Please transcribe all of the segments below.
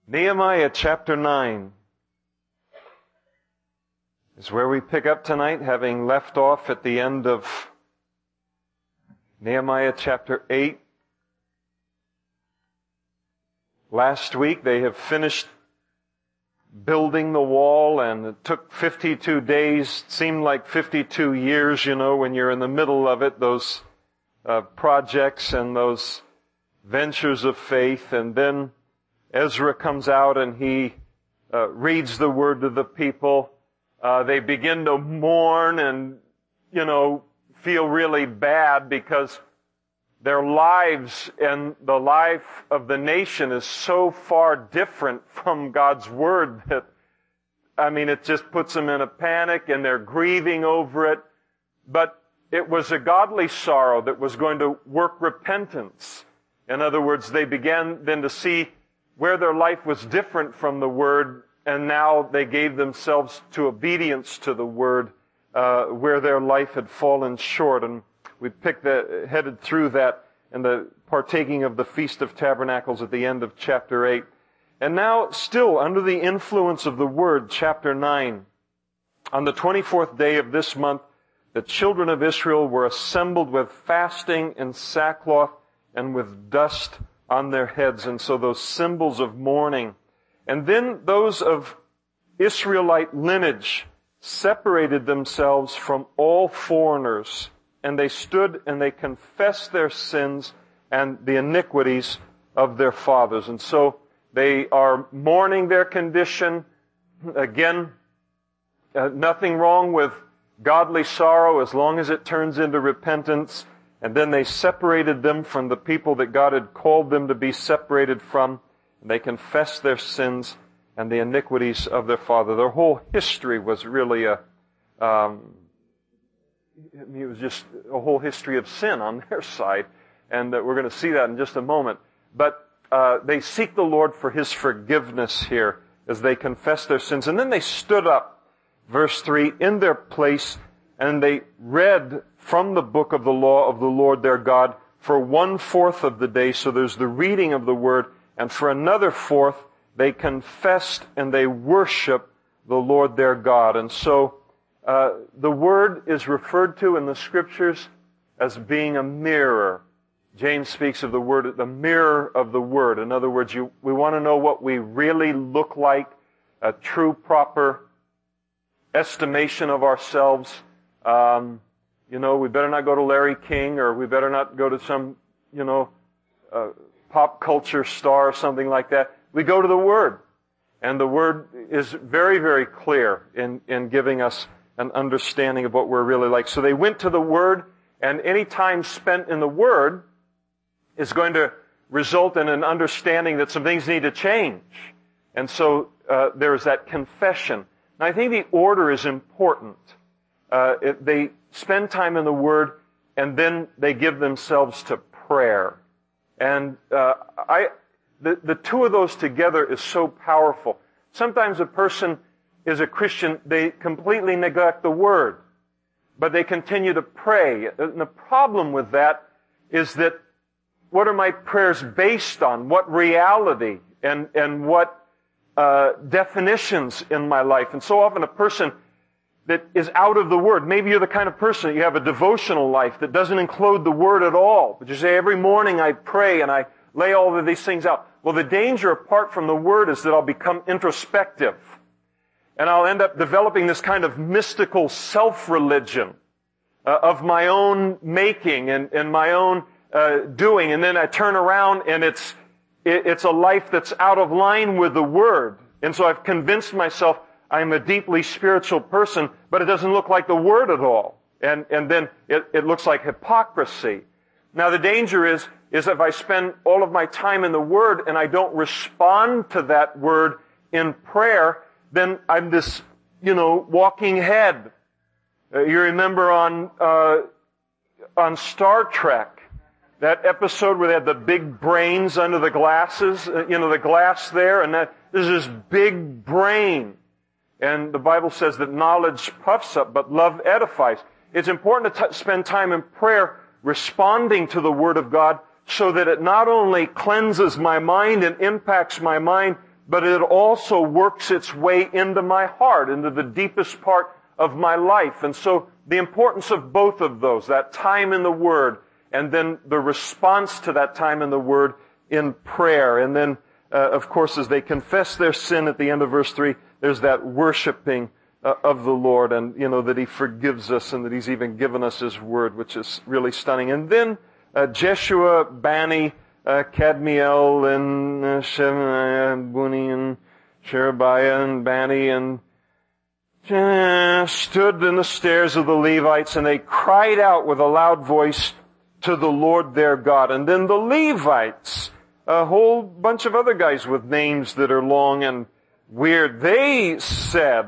Nehemiah chapter 9 is where we pick up tonight, having left off at the end of Nehemiah chapter 8. Last week they have finished building the wall, and it took 52 days. It seemed like 52 years, when you're in the middle of it, those projects and those ventures of faith. And then Ezra comes out and he reads the word to the people. They begin to mourn and, feel really bad because their lives and the life of the nation is so far different from God's word that, it just puts them in a panic and they're grieving over it. But it was a godly sorrow that was going to work repentance. In other words, they began then to see where their life was different from the Word, and now they gave themselves to obedience to the Word, where their life had fallen short. And we headed through that in the partaking of the Feast of Tabernacles at the end of chapter 8. And now, still under the influence of the Word, chapter 9, on the 24th day of this month, the children of Israel were assembled with fasting and sackcloth and with dust on their heads, and so those symbols of mourning. And then those of Israelite lineage separated themselves from all foreigners, and they stood and they confessed their sins and the iniquities of their fathers. And so they are mourning their condition. Again, nothing wrong with godly sorrow as long as it turns into repentance. And then they separated them from the people that God had called them to be separated from. And they confessed their sins and the iniquities of their father. Their whole history was really it was just a whole history of sin on their side. And we're going to see that in just a moment. But they seek the Lord for His forgiveness here as they confess their sins. And then they stood up, verse 3, in their place, and they read from the book of the law of the Lord their God for 1/4 of the day. So there's the reading of the word. And for another 1/4, they confessed and they worship the Lord their God. And so the word is referred to in the scriptures as being a mirror. James speaks of the word, the mirror of the word. In other words, we want to know what we really look like, a true, proper estimation of ourselves. We better not go to Larry King, or we better not go to some, pop culture star or something like that. We go to the Word. And the Word is very, very clear in giving us an understanding of what we're really like. So they went to the Word, and any time spent in the Word is going to result in an understanding that some things need to change. And so there's that confession. Now, I think the order is important. They spend time in the Word, and then they give themselves to prayer. And the two of those together is so powerful. Sometimes a person is a Christian, they completely neglect the Word, but they continue to pray. And the problem with that is that what are my prayers based on? What reality and what definitions in my life? And so often a person that is out of the Word. Maybe you're the kind of person that you have a devotional life that doesn't include the Word at all. But you say, every morning I pray and I lay all of these things out. Well, the danger apart from the Word is that I'll become introspective. And I'll end up developing this kind of mystical self-religion of my own making and my own doing. And then I turn around and it's a life that's out of line with the Word. And so I've convinced myself I'm a deeply spiritual person, but it doesn't look like the Word at all. And then it looks like hypocrisy. Now the danger is if I spend all of my time in the Word and I don't respond to that Word in prayer, then I'm this, walking head. You remember on Star Trek, that episode where they had the big brains under the glasses, the glass there, and there's this big brain. And the Bible says that knowledge puffs up, but love edifies. It's important to spend time in prayer responding to the Word of God so that it not only cleanses my mind and impacts my mind, but it also works its way into my heart, into the deepest part of my life. And so the importance of both of those, that time in the Word, and then the response to that time in the Word in prayer. And then, of course, as they confess their sin at the end of verse 3, there's that worshiping of the Lord, and, that He forgives us and that He's even given us His Word, which is really stunning. And then Jeshua, Bani, Kadmiel, and Shemaiah, and Buni, and Sherebiah, and Bani, and stood in the stairs of the Levites, and they cried out with a loud voice to the Lord their God. And then the Levites, a whole bunch of other guys with names that are long and weird, they said,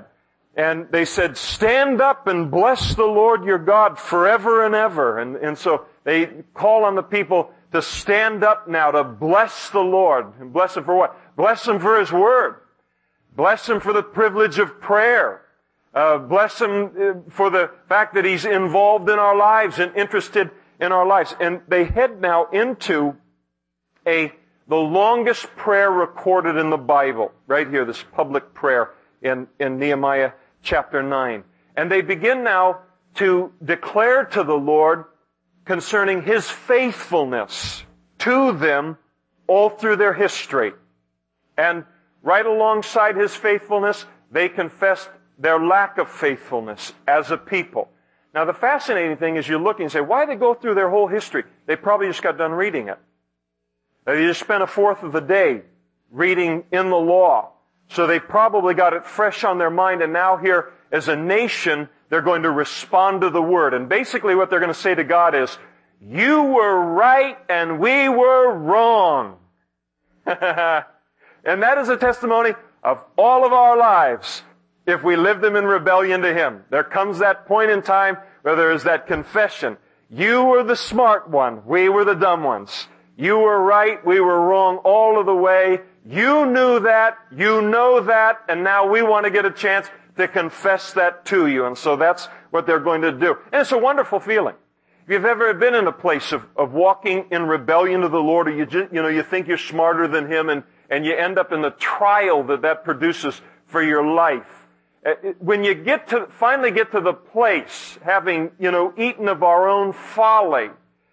stand up and bless the Lord your God forever and ever. And so they call on the people to stand up now to bless the Lord. And bless Him for what? Bless Him for His Word. Bless Him for the privilege of prayer. Bless Him for the fact that He's involved in our lives and interested in our lives. And they head now into the longest prayer recorded in the Bible. Right here, this public prayer in Nehemiah chapter 9. And they begin now to declare to the Lord concerning His faithfulness to them all through their history. And right alongside His faithfulness, they confessed their lack of faithfulness as a people. Now the fascinating thing is you look and say, why did they go through their whole history? They probably just got done reading it. They just spent a fourth of the day reading in the law. So they probably got it fresh on their mind, and now here, as a nation, they're going to respond to the Word. And basically what they're going to say to God is, you were right and we were wrong. And that is a testimony of all of our lives if we live them in rebellion to Him. There comes that point in time where there is that confession. You were the smart one, we were the dumb ones. You were right, we were wrong all of the way. You knew that, you know that, and now we want to get a chance to confess that to you. And so that's what they're going to do. And it's a wonderful feeling. If you've ever been in a place of walking in rebellion to the Lord, or you think you're smarter than Him, and you end up in the trial that produces for your life. When you finally get to the place, having, eaten of our own folly,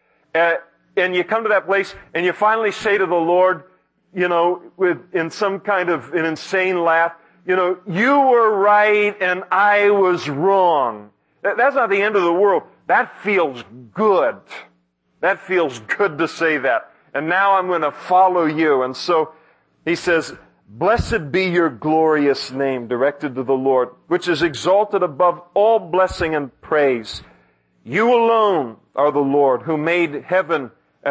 and you come to that place, and you finally say to the Lord, in some kind of an insane laugh, you were right and I was wrong. That's not the end of the world. That feels good. That feels good to say that. And now I'm going to follow you. And so he says, blessed be your glorious name, directed to the Lord, which is exalted above all blessing and praise. You alone are the Lord who made heaven,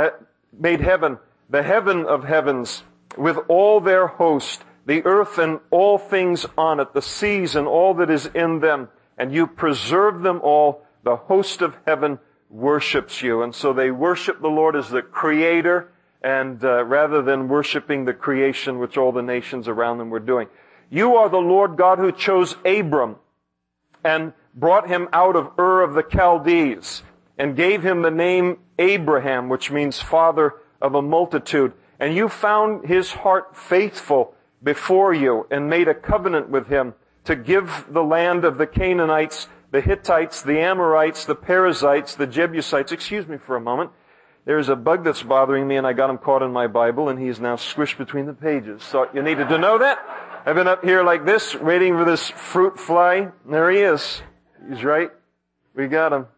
the heaven of heavens, with all their host, the earth and all things on it, the seas and all that is in them, and you preserve them all. The host of heaven worships you. And so they worship the Lord as the Creator, and rather than worshiping the creation which all the nations around them were doing. You are the Lord God who chose Abram and brought him out of Ur of the Chaldees and gave him the name Abraham, which means father of a multitude. And you found his heart faithful before you and made a covenant with him to give the land of the Canaanites, the Hittites, the Amorites, the Perizzites, the Jebusites. Excuse me for a moment. There's a bug that's bothering me, and I got him caught in my Bible, and he's now squished between the pages. So you needed to know that. I've been up here like this, waiting for this fruit fly. There he is. He's right. We got him.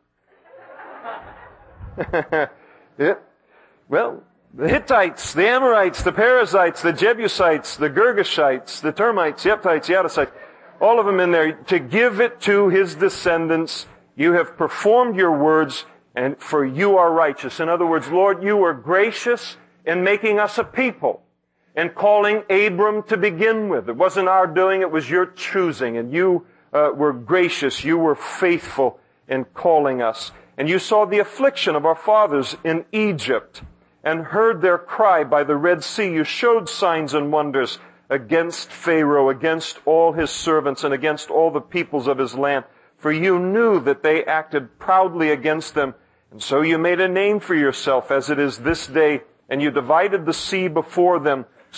Yeah. Well, the Hittites, the Amorites, the Perizzites, the Jebusites, the Girgashites, the Termites, the Yeptites, the Yadacites, all of them in there, to give it to his descendants. You have performed your words, and for you are righteous. In other words, Lord, you were gracious in making us a people and calling Abram to begin with. It wasn't our doing, it was your choosing. And you were gracious, you were faithful in calling us. And you saw the affliction of our fathers in Egypt and heard their cry by the Red Sea. You showed signs and wonders against Pharaoh, against all his servants, and against all the peoples of his land. For you knew that they acted proudly against them. And so you made a name for yourself as it is this day, and you divided the sea before them, so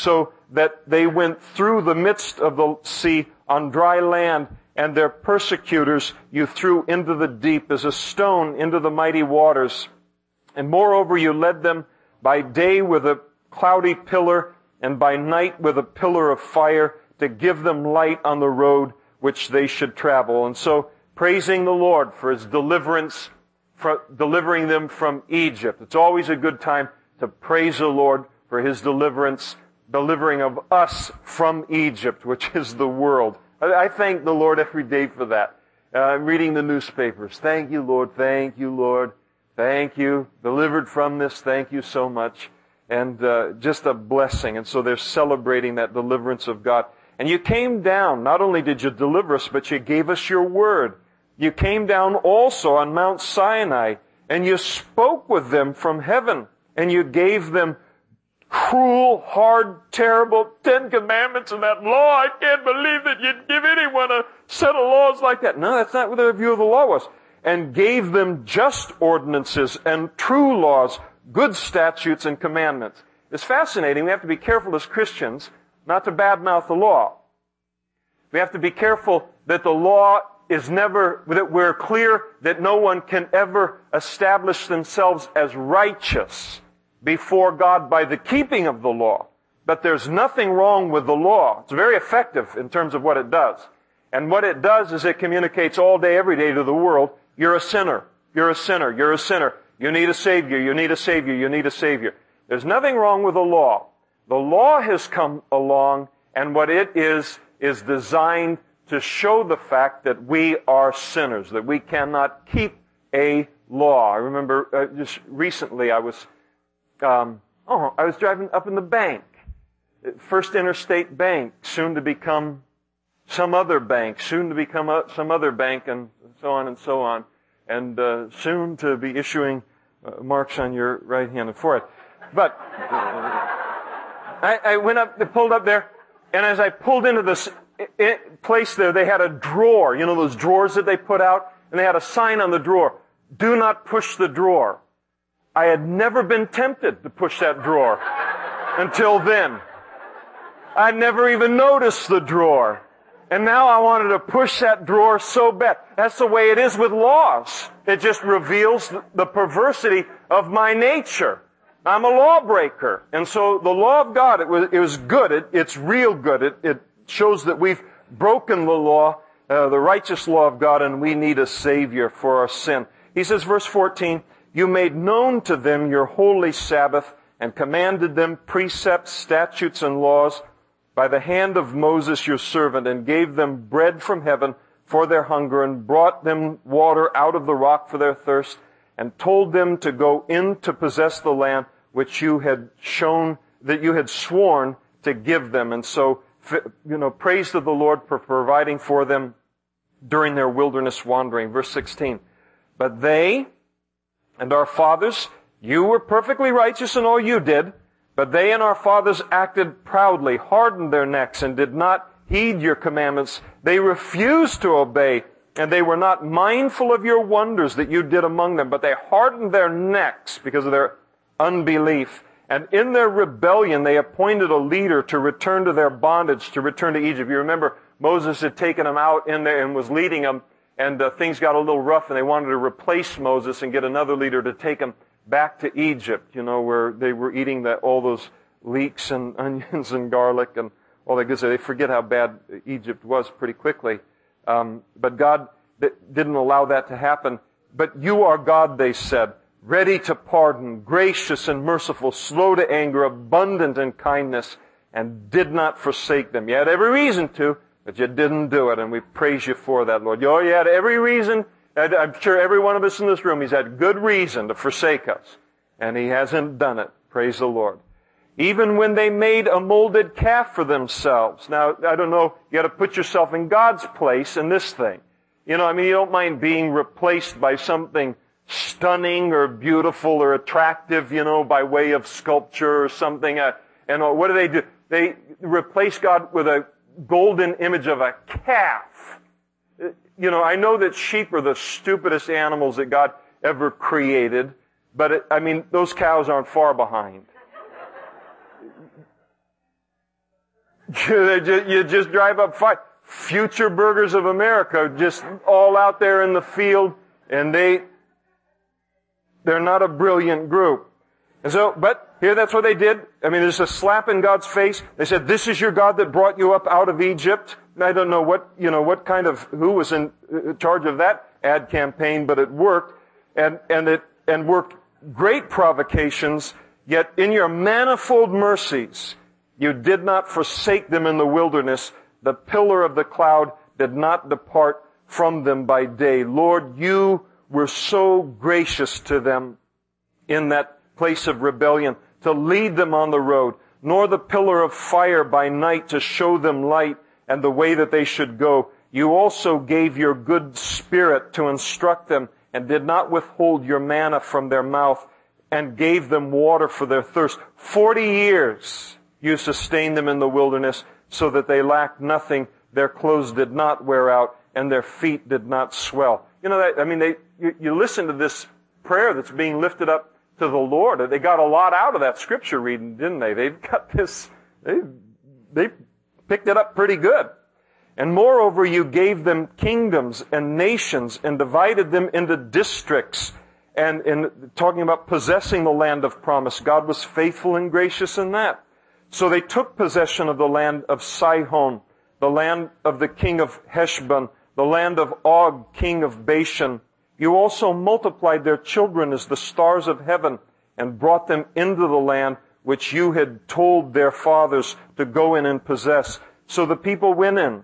that they went through the midst of the sea on dry land, and their persecutors you threw into the deep as a stone into the mighty waters. And moreover, you led them by day with a cloudy pillar, and by night with a pillar of fire, to give them light on the road which they should travel. And so, praising the Lord for His deliverance, for delivering them from Egypt. It's always a good time to praise the Lord for His deliverance, delivering of us from Egypt, which is the world. I thank the Lord every day for that. I'm reading the newspapers. Thank you, Lord. Thank you, Lord. Thank you. Delivered from this. Thank you so much. And just a blessing. And so they're celebrating that deliverance of God. And you came down. Not only did you deliver us, but you gave us your word. You came down also on Mount Sinai, and you spoke with them from heaven, and you gave them cruel, hard, terrible 10 commandments and that law. I can't believe that you'd give anyone a set of laws like that. No, that's not what their view of the law was. And gave them just ordinances and true laws, good statutes and commandments. It's fascinating. We have to be careful as Christians not to badmouth the law. We have to be careful that the law is never, that we're clear that no one can ever establish themselves as righteous before God by the keeping of the law. But there's nothing wrong with the law. It's very effective in terms of what it does. And what it does is it communicates all day, every day to the world, you're a sinner. You're a sinner. You're a sinner. You need a Savior. You need a Savior. You need a Savior. There's nothing wrong with the law. The law has come along, and what it is designed to show the fact that we are sinners, that we cannot keep a law. I remember just recently I was driving up in the bank, First Interstate Bank, soon to become some other bank, soon to become some other bank, and so on and so on, and soon to be issuing marks on your right hand and forehead. But I went up, pulled up there, and as I pulled into this place there, they had a drawer, you know those drawers that they put out, and they had a sign on the drawer, "Do not push the drawer." I had never been tempted to push that drawer until then. I'd never even noticed the drawer. And now I wanted to push that drawer so bad. That's the way it is with laws. It just reveals the perversity of my nature. I'm a lawbreaker. And so the law of God, it was good. It's real good. It shows that we've broken the law, the righteous law of God, and we need a Savior for our sin. He says, verse 14, "You made known to them your holy Sabbath and commanded them precepts, statutes, and laws by the hand of Moses your servant, and gave them bread from heaven for their hunger, and brought them water out of the rock for their thirst, and told them to go in to possess the land which you had shown, that you had sworn to give them." And so, praise to the Lord for providing for them during their wilderness wandering. Verse 16, "But they and our fathers, you were perfectly righteous in all you did, but they and our fathers acted proudly, hardened their necks, and did not heed your commandments. They refused to obey, and they were not mindful of your wonders that you did among them, but they hardened their necks because of their unbelief. And in their rebellion, they appointed a leader to return to their bondage, to return to Egypt." You remember Moses had taken them out in there and was leading them, and things got a little rough, and they wanted to replace Moses and get another leader to take them back to Egypt, where they were eating all those leeks and onions and garlic and all that good stuff. They forget how bad Egypt was pretty quickly. But God didn't allow that to happen. "But you are God," they said, "ready to pardon, gracious and merciful, slow to anger, abundant in kindness, and did not forsake them." You had every reason to, but you didn't do it, and we praise you for that, Lord. You had every reason. I'm sure every one of us in this room, He's had good reason to forsake us, and He hasn't done it. Praise the Lord. "Even when they made a molded calf for themselves." Now, I don't know, you got to put yourself in God's place in this thing. You don't mind being replaced by something stunning or beautiful or attractive, by way of sculpture or something. And what do? They replace God with a golden image of a calf. I know that sheep are the stupidest animals that God ever created, but those cows aren't far behind. You just drive up Future Burgers of America, just all out there in the field, and they're not a brilliant group. And so, but here that's what they did. I mean, there's a slap in God's face. They said, this is your God that brought you up out of Egypt. And I don't know who was in charge of that ad campaign, but it worked. And worked great provocations, yet in your manifold mercies, you did not forsake them in the wilderness. The pillar of the cloud did not depart from them by day. Lord, you were so gracious to them in that place of rebellion to lead them on the road, nor the pillar of fire by night to show them light and the way that they should go. You also gave your good Spirit to instruct them and did not withhold your manna from their mouth and gave them water for their thirst. 40 years you sustained them in the wilderness so that they lacked nothing. Their clothes did not wear out and their feet did not swell. You listen to this prayer that's being lifted up to the Lord. They got a lot out of that scripture reading, didn't they? They've got this, they picked it up pretty good. And moreover, you gave them kingdoms and nations and divided them into districts. And in talking about possessing the land of promise, God was faithful and gracious in that. So they took possession of the land of Sihon, the land of the king of Heshbon, the land of Og, king of Bashan. You also multiplied their children as the stars of heaven and brought them into the land which you had told their fathers to go in and possess. So the people went in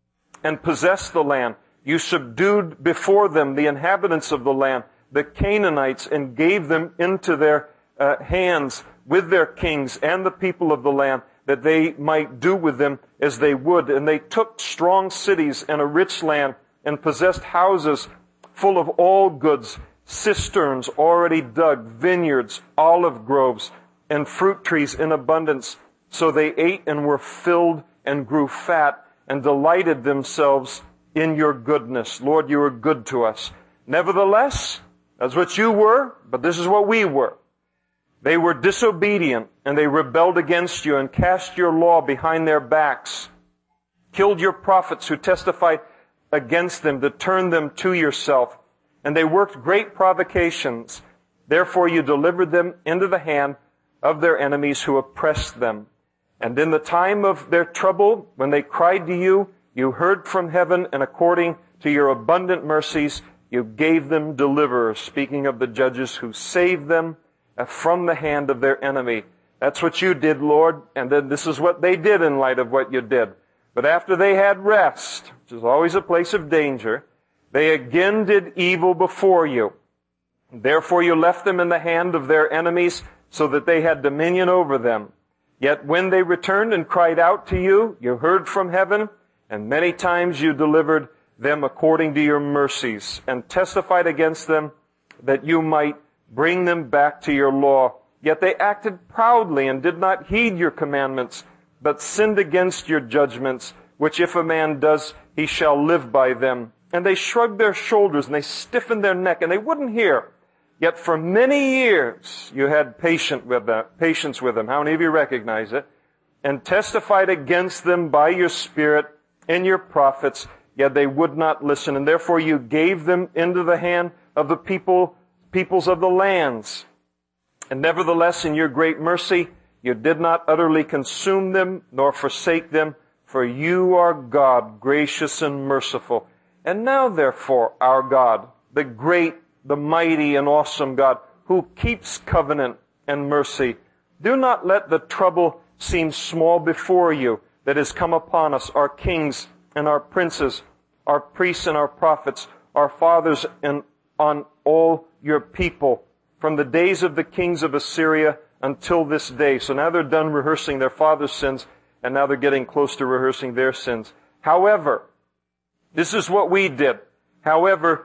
and possessed the land. You subdued before them the inhabitants of the land, the Canaanites, and gave them into their hands with their kings and the people of the land, that they might do with them as they would. And they took strong cities and a rich land and possessed houses full of all goods, cisterns already dug, vineyards, olive groves, and fruit trees in abundance. So they ate and were filled and grew fat and delighted themselves in your goodness. Lord, you are good to us. Nevertheless, that's what you were, but this is what we were. They were disobedient, and they rebelled against you and cast your law behind their backs, killed your prophets who testified against them to turn them to yourself. And they worked great provocations. Therefore you delivered them into the hand of their enemies who oppressed them. And in the time of their trouble, when they cried to you, you heard from heaven, and according to your abundant mercies, you gave them deliverers. Speaking of the judges who saved them from the hand of their enemy. That's what you did, Lord. And then this is what they did in light of what you did. But after they had rest, which is always a place of danger, they again did evil before you. Therefore you left them in the hand of their enemies so that they had dominion over them. Yet when they returned and cried out to you, you heard from heaven, and many times you delivered them according to your mercies, and testified against them that you might bring them back to your law. Yet they acted proudly and did not heed your commandments, but sinned against your judgments, which if a man does, he shall live by them. And they shrugged their shoulders, and they stiffened their neck, and they wouldn't hear. Yet for many years you had patience with them. How many of you recognize it? And testified against them by your Spirit and your prophets, yet they would not listen. And therefore you gave them into the hand of the peoples of the lands. And nevertheless, in your great mercy, you did not utterly consume them, nor forsake them, for you are God, gracious and merciful. And now, therefore, our God, the great, the mighty and awesome God, who keeps covenant and mercy, do not let the trouble seem small before you that has come upon us, our kings and our princes, our priests and our prophets, our fathers, and on all your people, from the days of the kings of Assyria until this day. So now they're done rehearsing their fathers' sins, and now they're getting close to rehearsing their sins. However, this is what we did. However,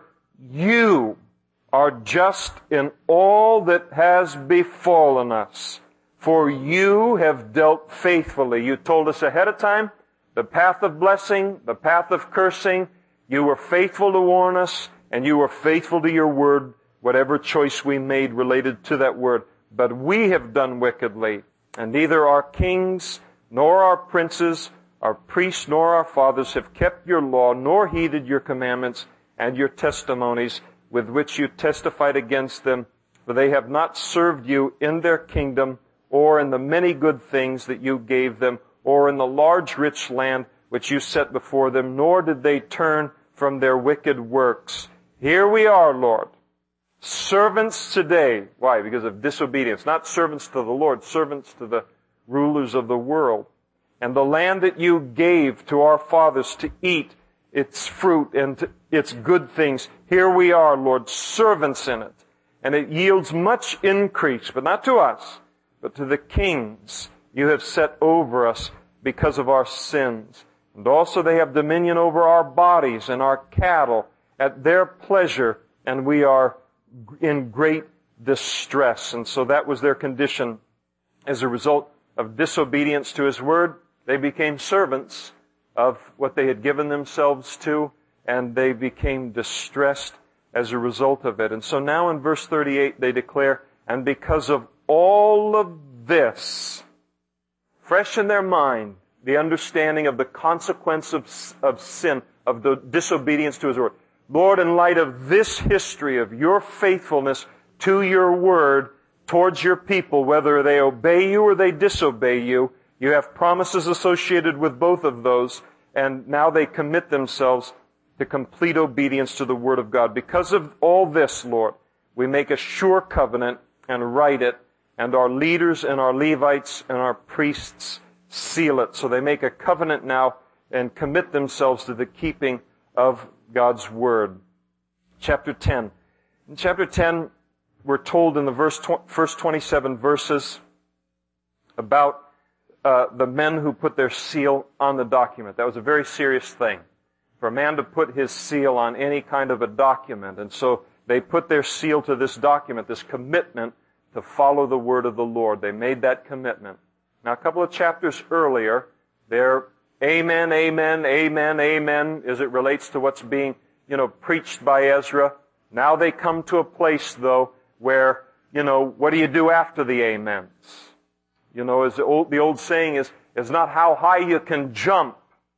you are just in all that has befallen us, for you have dealt faithfully. You told us ahead of time the path of blessing, the path of cursing. You were faithful to warn us, and you were faithful to your word, whatever choice we made related to that word. But we have done wickedly, and neither our kings nor our princes, our priests, nor our fathers have kept your law, nor heeded your commandments and your testimonies with which you testified against them, for they have not served you in their kingdom, or in the many good things that you gave them, or in the large rich land which you set before them, nor did they turn from their wicked works. Here we are, Lord, servants today. Why? Because of disobedience. Not servants to the Lord, servants to the rulers of the world. And the land that you gave to our fathers to eat its fruit and its good things, here we are, Lord, servants in it. And it yields much increase, but not to us, but to the kings you have set over us because of our sins. And also they have dominion over our bodies and our cattle at their pleasure, and we are in great distress. And so that was their condition. As a result of disobedience to His word, they became servants of what they had given themselves to, and they became distressed as a result of it. And so now in verse 38 they declare, and because of all of this, fresh in their mind, the understanding of the consequence of sin, of the disobedience to His word. Lord, in light of this history of your faithfulness to your word towards your people, whether they obey you or they disobey you, you have promises associated with both of those, and now they commit themselves to complete obedience to the word of God. Because of all this, Lord, we make a sure covenant and write it, and our leaders and our Levites and our priests seal it. So they make a covenant now and commit themselves to the keeping of God's word. Chapter 10. In chapter 10, we're told in the first 27 verses about the men who put their seal on the document. That was a very serious thing for a man to put his seal on any kind of a document. And so they put their seal to this document, this commitment to follow the word of the Lord. They made that commitment. Now, a couple of chapters earlier, they're amen, amen, amen, amen, as it relates to what's being, preached by Ezra. Now they come to a place, though, where, what do you do after the amens? As the old saying is not how high you can jump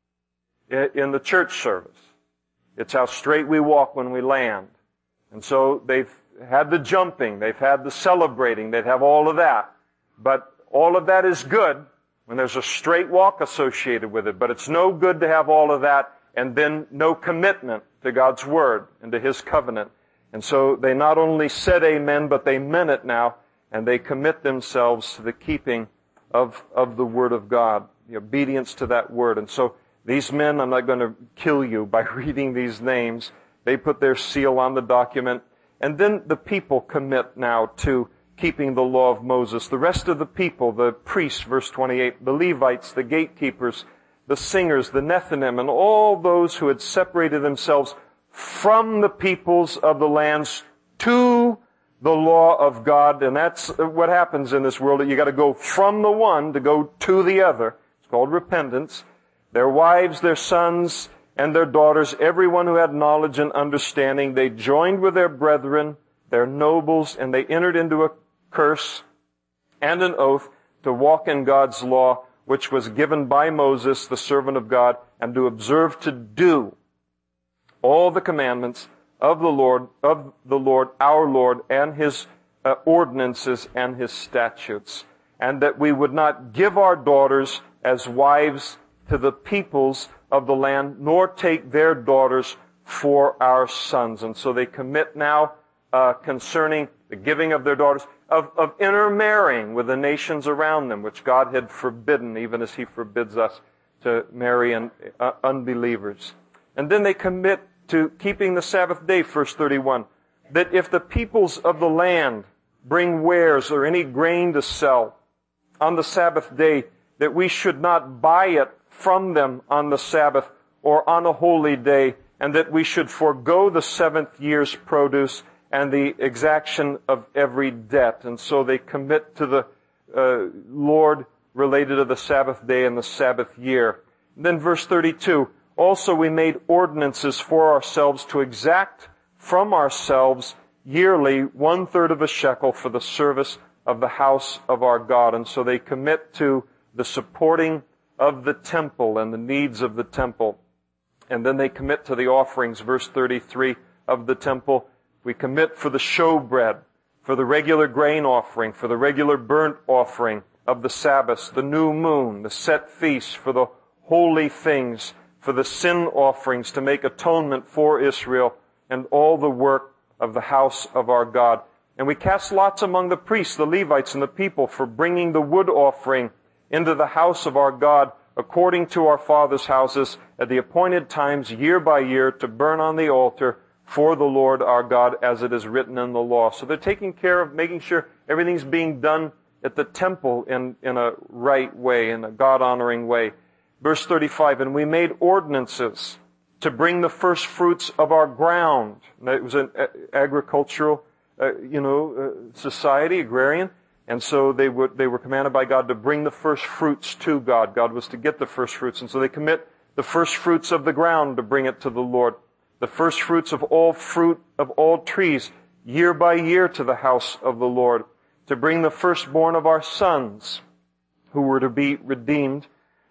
in the church service. It's how straight we walk when we land. And so they've had the jumping, they've had the celebrating, they'd have all of that. But all of that is good when there's a straight walk associated with it. But it's no good to have all of that and then no commitment to God's word and to His covenant. And so they not only said amen, but they meant it now, and they commit themselves to the keeping of the word of God, the obedience to that word. And so these men, I'm not going to kill you by reading these names, they put their seal on the document. And then the people commit now to keeping the law of Moses. The rest of the people, the priests, verse 28, the Levites, the gatekeepers, the singers, the Nethinim, and all those who had separated themselves from the peoples of the lands to the law of God. And that's what happens in this world. You got to go from the one to go to the other. It's called repentance. Their wives, their sons, and their daughters, everyone who had knowledge and understanding, they joined with their brethren, their nobles, and they entered into a curse and an oath to walk in God's law, which was given by Moses, the servant of God, and to observe to do all the commandments of the Lord, our Lord, and His ordinances and His statutes, and that we would not give our daughters as wives to the peoples of the land, nor take their daughters for our sons. And so they commit now concerning the giving of their daughters, of intermarrying with the nations around them, which God had forbidden, even as He forbids us to marry unbelievers. And then they commit to keeping the Sabbath day, verse 31, that if the peoples of the land bring wares or any grain to sell on the Sabbath day, that we should not buy it from them on the Sabbath or on a holy day, and that we should forego the 7th year's produce and the exaction of every debt. And so they commit to the Lord related to the Sabbath day and the Sabbath year. And then verse 32, also we made ordinances for ourselves to exact from ourselves yearly 1/3 of a shekel for the service of the house of our God. And so they commit to the supporting of the temple and the needs of the temple. And then they commit to the offerings, verse 33 of the temple. We commit for the showbread, for the regular grain offering, for the regular burnt offering of the Sabbaths, the new moon, the set feasts, for the holy things, for the sin offerings to make atonement for Israel, and all the work of the house of our God. And we cast lots among the priests, the Levites, and the people for bringing the wood offering into the house of our God according to our fathers' houses at the appointed times year by year to burn on the altar for the Lord our God as it is written in the law. So they're taking care of making sure everything's being done at the temple in a right way, in a God-honoring way. Verse 35, and we made ordinances to bring the first fruits of our ground. And it was an agricultural, society, agrarian. And so they were commanded by God to bring the first fruits to God. God was to get the first fruits. And so they commit the first fruits of the ground to bring it to the Lord. The first fruits of all fruit of all trees, year by year to the house of the Lord. To bring the firstborn of our sons, who were to be redeemed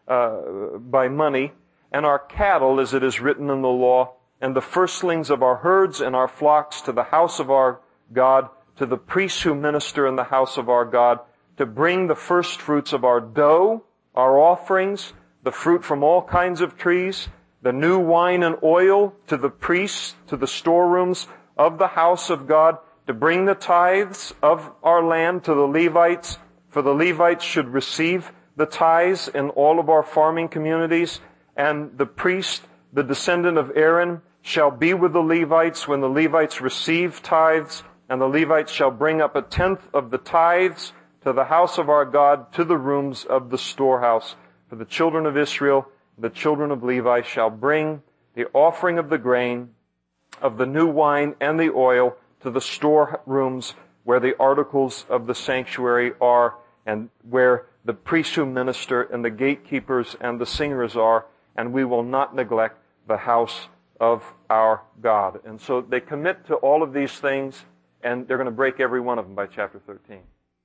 by money, and our cattle, as it is written in the law, and the firstlings of our herds and our flocks to the house of our God, to the priests who minister in the house of our God, to bring the first fruits of our dough, our offerings, the fruit from all kinds of trees, the new wine and oil to the priests, to the storerooms of the house of God, to bring the tithes of our land to the Levites, for the Levites should receive the tithes in all of our farming communities, and the priest, the descendant of Aaron, shall be with the Levites when the Levites receive tithes, and the Levites shall bring up 1/10 of the tithes to the house of our God, to the rooms of the storehouse. For the children of Israel, the children of Levi shall bring the offering of the grain, of the new wine and the oil to the storerooms where the articles of the sanctuary are, and where the priests who minister and the gatekeepers and the singers are, and we will not neglect the house of our God. And so they commit to all of these things, and they're going to break every one of them by chapter 13.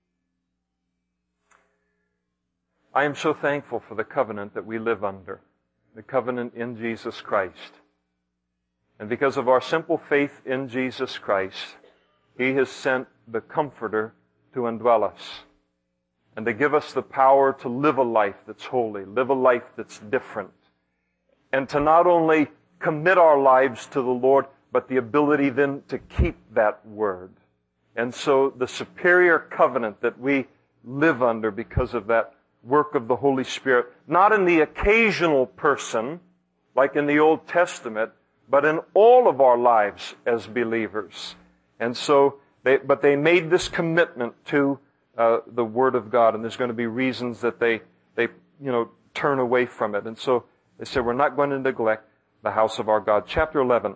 I am so thankful for the covenant that we live under, the covenant in Jesus Christ. And because of our simple faith in Jesus Christ, He has sent the Comforter to indwell us and to give us the power to live a life that's holy, live a life that's different, and to not only commit our lives to the Lord, but the ability then to keep that word. And so the superior covenant that we live under because of that work of the Holy Spirit, not in the occasional person, like in the Old Testament, but in all of our lives as believers. And so, they made this commitment to the Word of God, and there's going to be reasons that they turn away from it. And so they said, we're not going to neglect the house of our God. Chapter 11.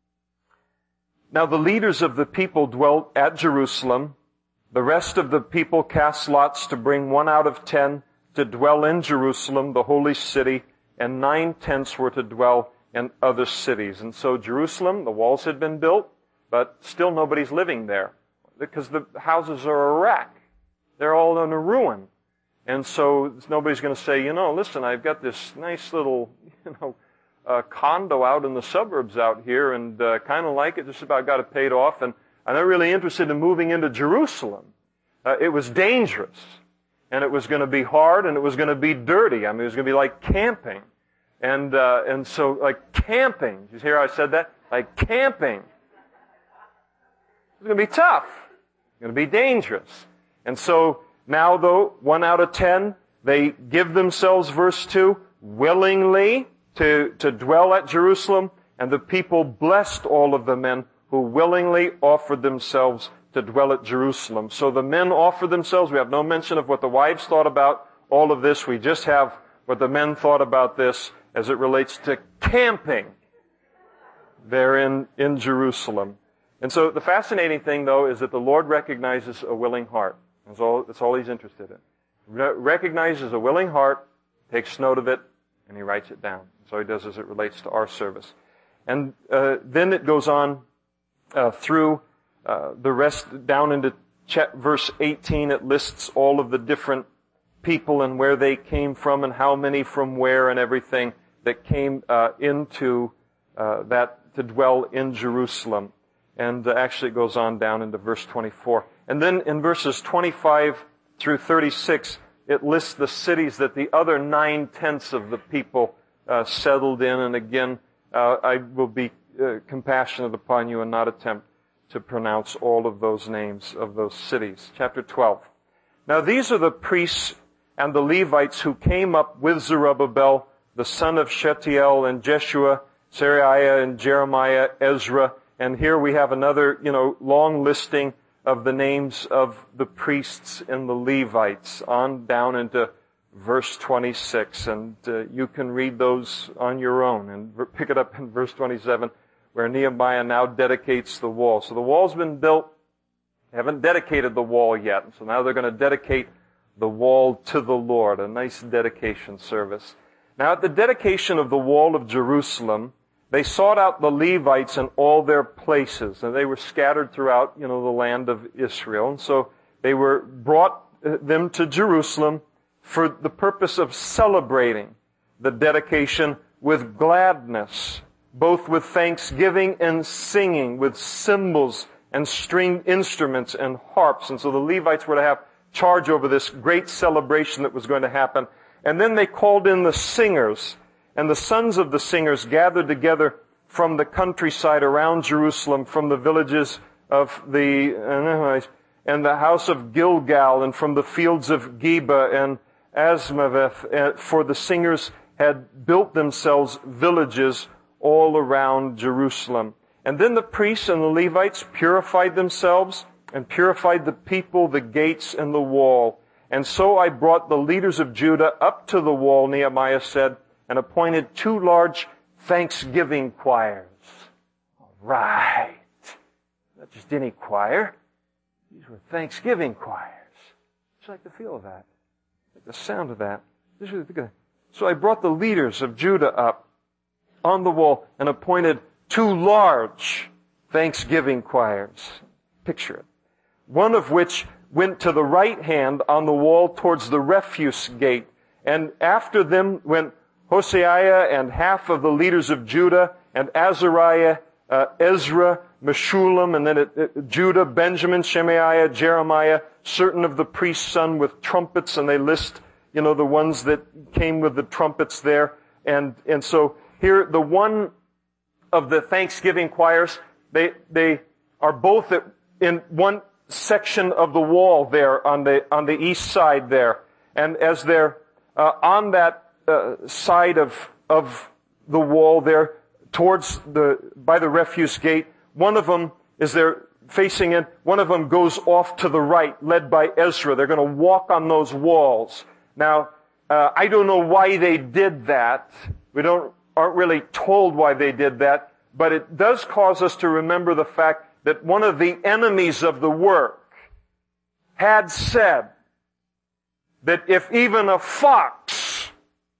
Now the leaders of the people dwelt at Jerusalem. The rest of the people cast lots to bring 1 out of 10 to dwell in Jerusalem, the holy city, and 9/10 were to dwell in other cities. And so Jerusalem, the walls had been built, but still nobody's living there because the houses are a wreck. They're all in a ruin. And so nobody's going to say, listen, I've got this nice little, condo out in the suburbs out here, and kind of like it, just about got it paid off, and I'm not really interested in moving into Jerusalem. It was dangerous, and it was going to be hard, and it was going to be dirty. I mean, it was going to be like camping. And so, like camping. Did you hear how I said that? Like camping. It's going to be tough. It's going to be dangerous. And so, now though, 1 out of 10, they give themselves, verse 2, willingly to dwell at Jerusalem, and the people blessed all of the men who willingly offered themselves to dwell at Jerusalem. So the men offered themselves. We have no mention of what the wives thought about all of this. We just have what the men thought about this as it relates to camping there in Jerusalem. And so the fascinating thing, though, is that the Lord recognizes a willing heart. That's all He's interested in. Recognizes a willing heart, takes note of it, and He writes it down. So He does as it relates to our service. And then it goes on through the rest, down into verse 18. It lists all of the different people and where they came from and how many from where and everything that came into that to dwell in Jerusalem. And actually it goes on down into verse 24. And then in verses 25 through 36, it lists the cities that the other 9/10 of the people settled in. And again, I will be compassionate upon you and not attempt to pronounce all of those names of those cities. Chapter 12. Now these are the priests and the Levites who came up with Zerubbabel, the son of Shealtiel, and Jeshua, Seraiah, and Jeremiah, Ezra. And here we have another, long listing of the names of the priests and the Levites on down into verse 26. And you can read those on your own and pick it up in verse 27, where Nehemiah now dedicates the wall. So the wall's been built. They haven't dedicated the wall yet. So now they're going to dedicate the wall to the Lord. A nice dedication service. Now at the dedication of the wall of Jerusalem, they sought out the Levites in all their places, and they were scattered throughout, the land of Israel. And so they were brought them to Jerusalem for the purpose of celebrating the dedication with gladness, both with thanksgiving and singing, with cymbals and stringed instruments and harps. And so the Levites were to have charge over this great celebration that was going to happen. And then they called in the singers. And the sons of the singers gathered together from the countryside around Jerusalem, from the villages of the and the house of Gilgal, and from the fields of Geba and Asmaveth, for the singers had built themselves villages all around Jerusalem. And then the priests and the Levites purified themselves and purified the people, the gates, and the wall. And so I brought the leaders of Judah up to the wall, Nehemiah said, and appointed 2 large thanksgiving choirs. All right. Not just any choir. These were thanksgiving choirs. Just like the feel of that. Like the sound of that. So I brought the leaders of Judah up on the wall and appointed 2 large thanksgiving choirs. Picture it. One of which went to the right hand on the wall towards the refuse gate. And after them went Hosea and half of the leaders of Judah, and Azariah, Ezra, Meshullam, and then Judah, Benjamin, Shemaiah, Jeremiah, certain of the priest's son with trumpets, and they list, the ones that came with the trumpets there. And so here, the one of the thanksgiving choirs, they are both in one section of the wall there on the east side there. And as they're on that side of the wall there towards by the refuse gate, one of them is there facing in, one of them goes off to the right, led by Ezra. They're going to walk on those walls. Now, I don't know why they did that. We aren't really told why they did that, but it does cause us to remember the fact that one of the enemies of the work had said that if even a fox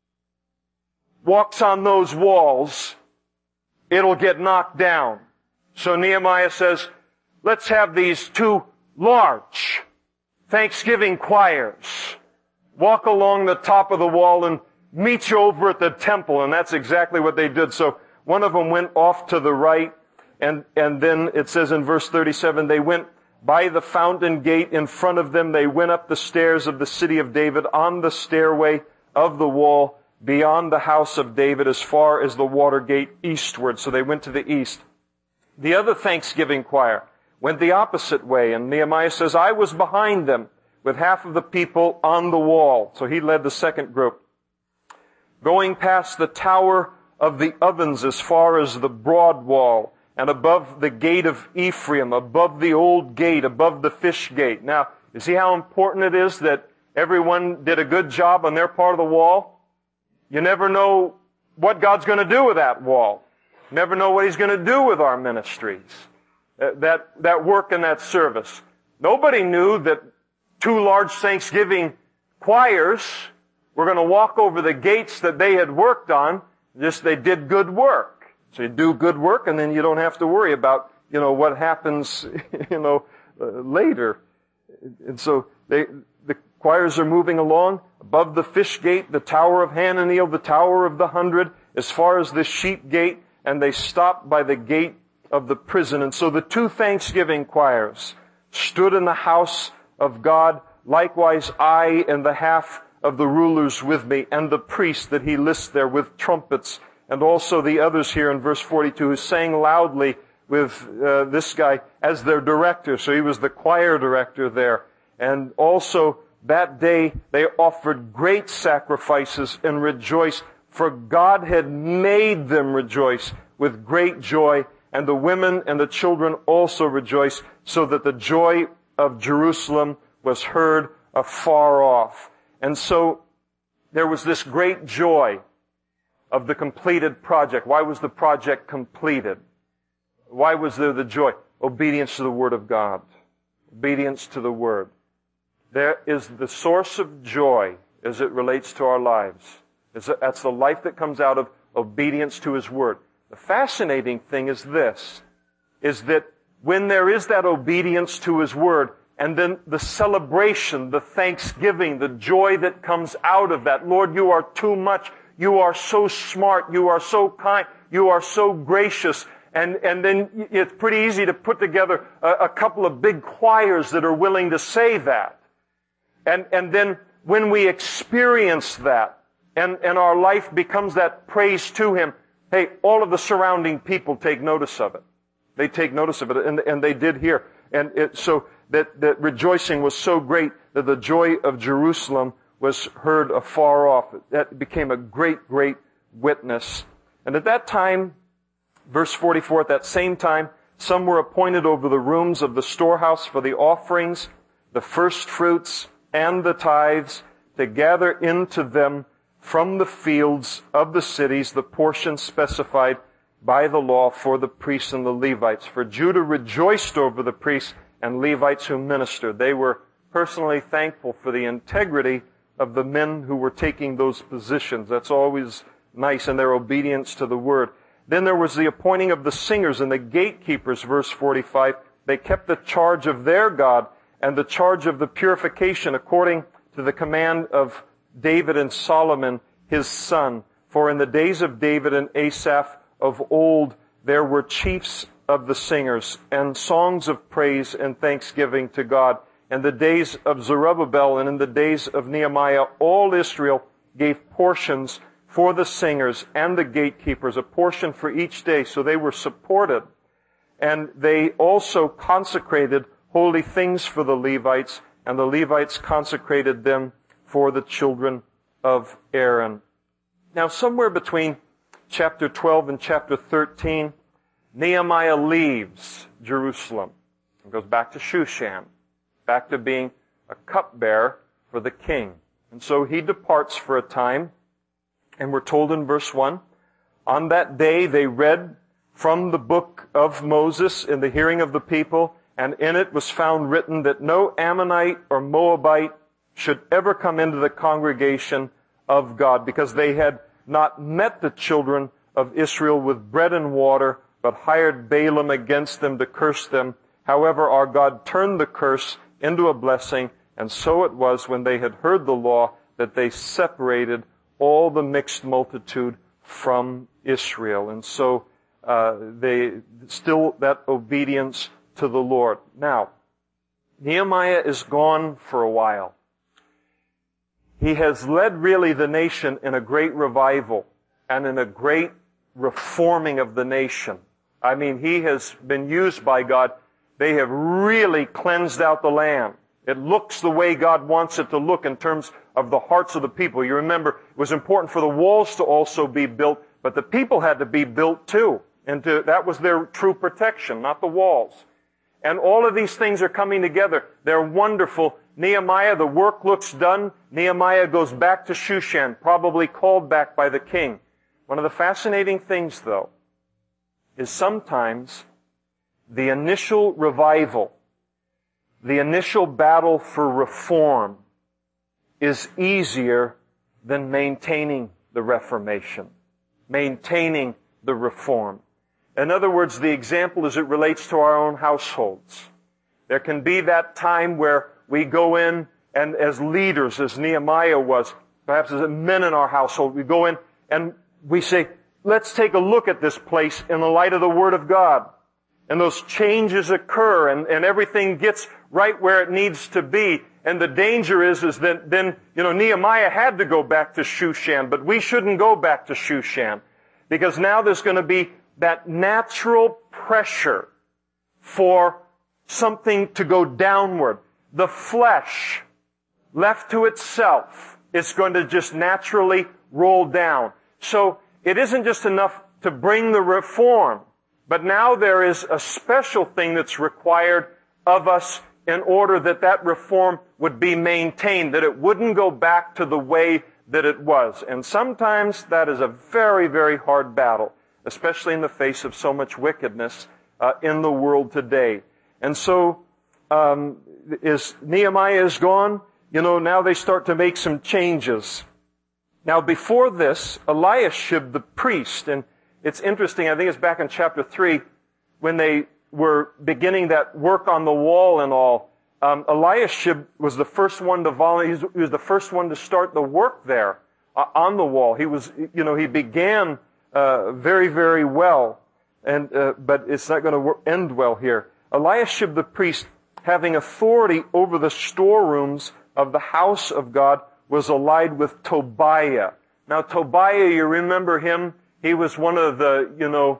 walks on those walls, it'll get knocked down. So Nehemiah says, let's have these 2 large thanksgiving choirs walk along the top of the wall and meet you over at the temple. And that's exactly what they did. So one of them went off to the right, and then it says in verse 37, they went by the fountain gate in front of them. They went up the stairs of the city of David on the stairway of the wall beyond the house of David as far as the water gate eastward. So they went to the east. The other thanksgiving choir went the opposite way, and Nehemiah says, I was behind them with half of the people on the wall. So he led the second group. Going past the tower of the ovens as far as the broad wall, and above the gate of Ephraim, above the old gate, above the fish gate. Now, you see how important it is that everyone did a good job on their part of the wall? You never know what God's going to do with that wall. You never know what He's going to do with our ministries. That work and that service. Nobody knew that 2 large Thanksgiving choirs were going to walk over the gates that they had worked on. Just they did good work. So you do good work, and then you don't have to worry about, what happens, later. And so the choirs are moving along above the fish gate, the tower of Hananeel, the tower of the 100, as far as the sheep gate, and they stopped by the gate of the prison. And so the two thanksgiving choirs stood in the house of God. Likewise, I and the half of the rulers with me, and the priest that he lists there with trumpets, and also the others here in verse 42 who sang loudly with this guy as their director. So he was the choir director there. And also that day they offered great sacrifices and rejoiced, for God had made them rejoice with great joy. And the women and the children also rejoiced, so that the joy of Jerusalem was heard afar off. And so there was this great joy of the completed project. Why was the project completed? Why was there the joy? Obedience to the Word of God. Obedience to the Word. There is the source of joy as it relates to our lives. That's the life that comes out of obedience to His Word. The fascinating thing is this, is that when there is that obedience to His Word, and then the celebration, the thanksgiving, the joy that comes out of that. Lord, you are too much. You are so smart. You are so kind. You are so gracious. And then it's pretty easy to put together a couple of big choirs that are willing to say that. And then when we experience that, and our life becomes that praise to Him, hey, all of the surrounding people take notice of it. They take notice of it, and they did here. And so that rejoicing was so great that the joy of Jerusalem was heard afar off. That became a great, great witness. And at that time, verse 44, at that same time, some were appointed over the rooms of the storehouse for the offerings, the first fruits, and the tithes, to gather into them from the fields of the cities the portion specified by the law for the priests and the Levites. For Judah rejoiced over the priests and Levites who ministered. They were personally thankful for the integrity of the men who were taking those positions. That's always nice, in their obedience to the Word. Then there was the appointing of the singers and the gatekeepers, verse 45. They kept the charge of their God and the charge of the purification according to the command of David and Solomon, his son. For in the days of David and Asaph of old, there were chiefs of the singers and songs of praise and thanksgiving to God. In the days of Zerubbabel and in the days of Nehemiah, all Israel gave portions for the singers and the gatekeepers, a portion for each day. So they were supported. And they also consecrated holy things for the Levites, and the Levites consecrated them for the children of Aaron. Now, somewhere between chapter 12 and chapter 13, Nehemiah leaves Jerusalem and goes back to Shushan, back to being a cupbearer for the king. And so he departs for a time, and we're told in verse 1, on that day they read from the book of Moses in the hearing of the people, and in it was found written that no Ammonite or Moabite should ever come into the congregation of God, because they had not met the children of Israel with bread and water, but hired Balaam against them to curse them. However, our God turned the curse into a blessing, and so it was when they had heard the law that they separated all the mixed multitude from Israel. And so they still that obedience to the Lord. Now, Nehemiah is gone for a while. He has led really the nation in a great revival and in a great reforming of the nation. I mean, he has been used by God. They have really cleansed out the land. It looks the way God wants it to look in terms of the hearts of the people. You remember, it was important for the walls to also be built, but the people had to be built too. And that was their true protection, not the walls. And all of these things are coming together. They're wonderful. Nehemiah, the work looks done. Nehemiah goes back to Shushan, probably called back by the king. One of the fascinating things, though, is sometimes the initial revival, the initial battle for reform, is easier than maintaining the reformation, maintaining the reform. In other words, the example as it relates to our own households. There can be that time where we go in and as leaders, as Nehemiah was, perhaps as men in our household, we go in and we say, let's take a look at this place in the light of the Word of God. And those changes occur and everything gets right where it needs to be. And the danger is that then, Nehemiah had to go back to Shushan, but we shouldn't go back to Shushan. Because now there's going to be that natural pressure for something to go downward. The flesh, left to itself, is going to just naturally roll down. So it isn't just enough to bring the reform, but now there is a special thing that's required of us in order that that reform would be maintained, that it wouldn't go back to the way that it was. And sometimes that is a very, very hard battle, especially in the face of so much wickedness in the world today. And so, as Nehemiah is gone, now they start to make some changes. Now before this, Eliashib the priest, and it's interesting, I think it's back in chapter 3, when they were beginning that work on the wall and all, Eliashib was the first one to volunteer. He was the first one to start the work there on the wall. He was, he began very, very well, and but it's not going to end well here. Eliashib the priest, having authority over the storerooms of the house of God, was allied with Tobiah. Now Tobiah, you remember him? He was one of the,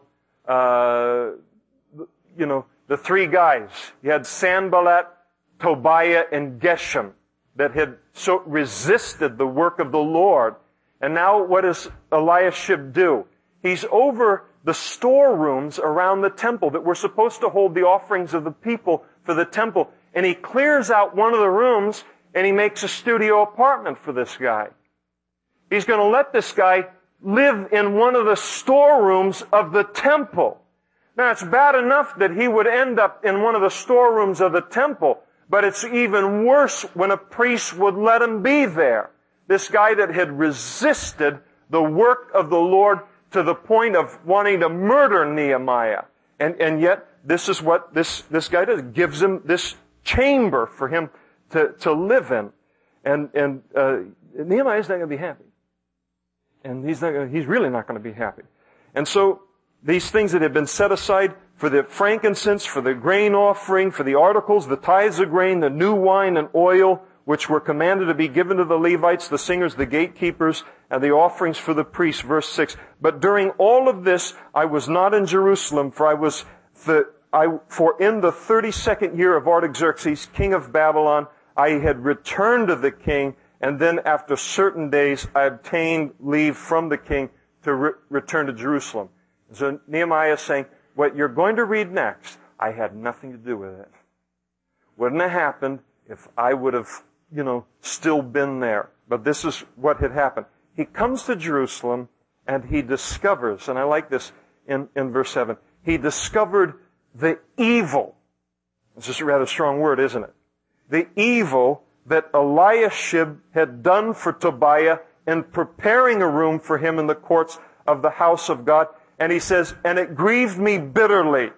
the three guys. You had Sanballat, Tobiah, and Geshem that had so resisted the work of the Lord. And now what does Eliashib do? He's over the storerooms around the temple that were supposed to hold the offerings of the people for the temple. And he clears out one of the rooms and he makes a studio apartment for this guy. He's going to let this guy live in one of the storerooms of the temple. Now, it's bad enough that he would end up in one of the storerooms of the temple, but it's even worse when a priest would let him be there. This guy that had resisted the work of the Lord to the point of wanting to murder Nehemiah. And yet, this is what this guy does. Gives him this chamber for him to live in. And Nehemiah's not going to be happy. And he's really not going to be happy. And so, these things that have been set aside for the frankincense, for the grain offering, for the articles, the tithes of grain, the new wine and oil, which were commanded to be given to the Levites, the singers, the gatekeepers, and the offerings for the priests. Verse 6. But during all of this, I was not in Jerusalem, for in the 32nd year of Artaxerxes, king of Babylon, I had returned to the king, and then after certain days, I obtained leave from the king to return to Jerusalem. So Nehemiah is saying, what you're going to read next, I had nothing to do with it. Wouldn't have happened if I would have, still been there. But this is what had happened. He comes to Jerusalem and he discovers, and I like this in verse 7, he discovered the evil. It's just a rather strong word, isn't it? The evil that Eliashib had done for Tobiah in preparing a room for him in the courts of the house of God. And he says, and it grieved me bitterly.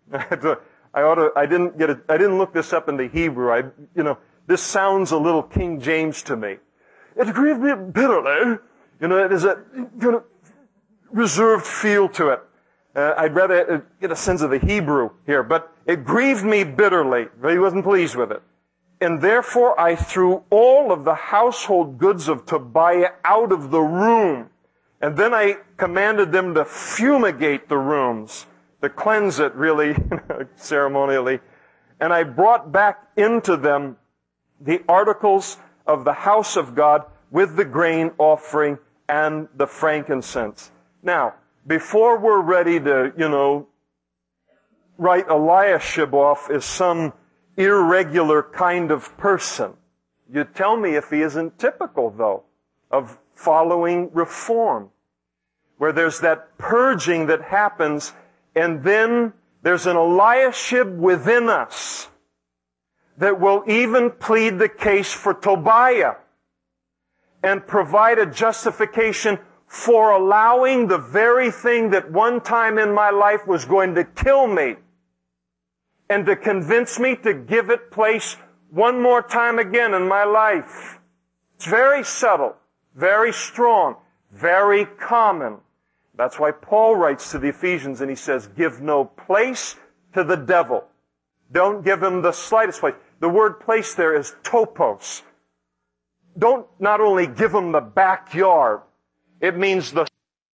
I didn't look this up in the Hebrew. This sounds a little King James to me. It grieved me bitterly. There's a reserved feel to it. I'd rather get a sense of the Hebrew here, but it grieved me bitterly. He wasn't pleased with it. And therefore I threw all of the household goods of Tobiah out of the room. And then I commanded them to fumigate the rooms, to cleanse it really ceremonially. And I brought back into them the articles of the house of God with the grain offering and the frankincense. Now, before we're ready to, write Eliashib off as some irregular kind of person, you tell me if he isn't typical, though, of following reform, where there's that purging that happens, and then there's an Eliashib within us that will even plead the case for Tobiah and provide a justification for allowing the very thing that one time in my life was going to kill me, and to convince me to give it place one more time again in my life. It's very subtle, very strong, very common. That's why Paul writes to the Ephesians and he says, give no place to the devil. Don't give him the slightest place. The word place there is topos. Don't not only give him the backyard, it means the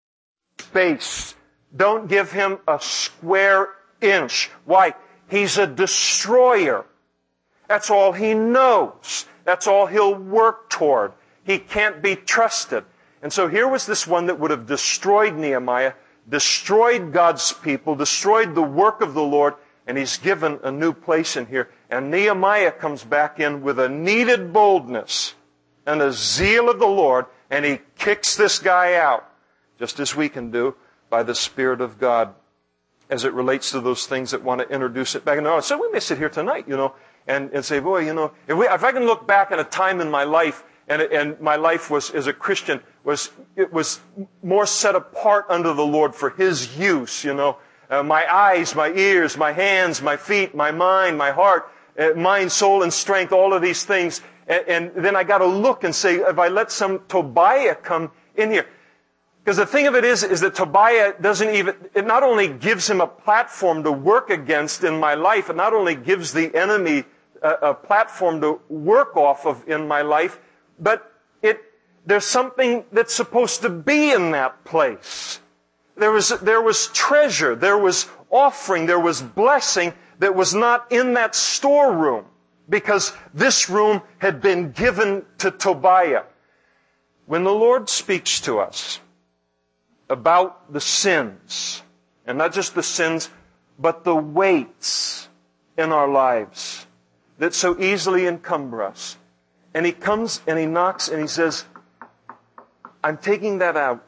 space. Don't give him a square inch. Why? He's a destroyer. That's all he knows. That's all he'll work toward. He can't be trusted. And so here was this one that would have destroyed Nehemiah, destroyed God's people, destroyed the work of the Lord, and he's given a new place in here. And Nehemiah comes back in with a needed boldness and a zeal of the Lord, and he kicks this guy out, just as we can do by the Spirit of God as it relates to those things that want to introduce it back. And so we may sit here tonight, and say, boy, if I can look back at a time in my life, and my life was, as a Christian, was more set apart unto the Lord for His use, my eyes, my ears, my hands, my feet, my mind, my heart, mind, soul, and strength, all of these things. And then I got to look and say, if I let some Tobiah come in here. Because the thing of it is that Tobiah it not only gives him a platform to work against in my life, it not only gives the enemy a platform to work off of in my life, but there's something that's supposed to be in that place. There was treasure, there was offering, there was blessing that was not in that storeroom, because this room had been given to Tobiah. When the Lord speaks to us about the sins, and not just the sins, but the weights in our lives that so easily encumber us, and He comes and He knocks and He says, I'm taking that out.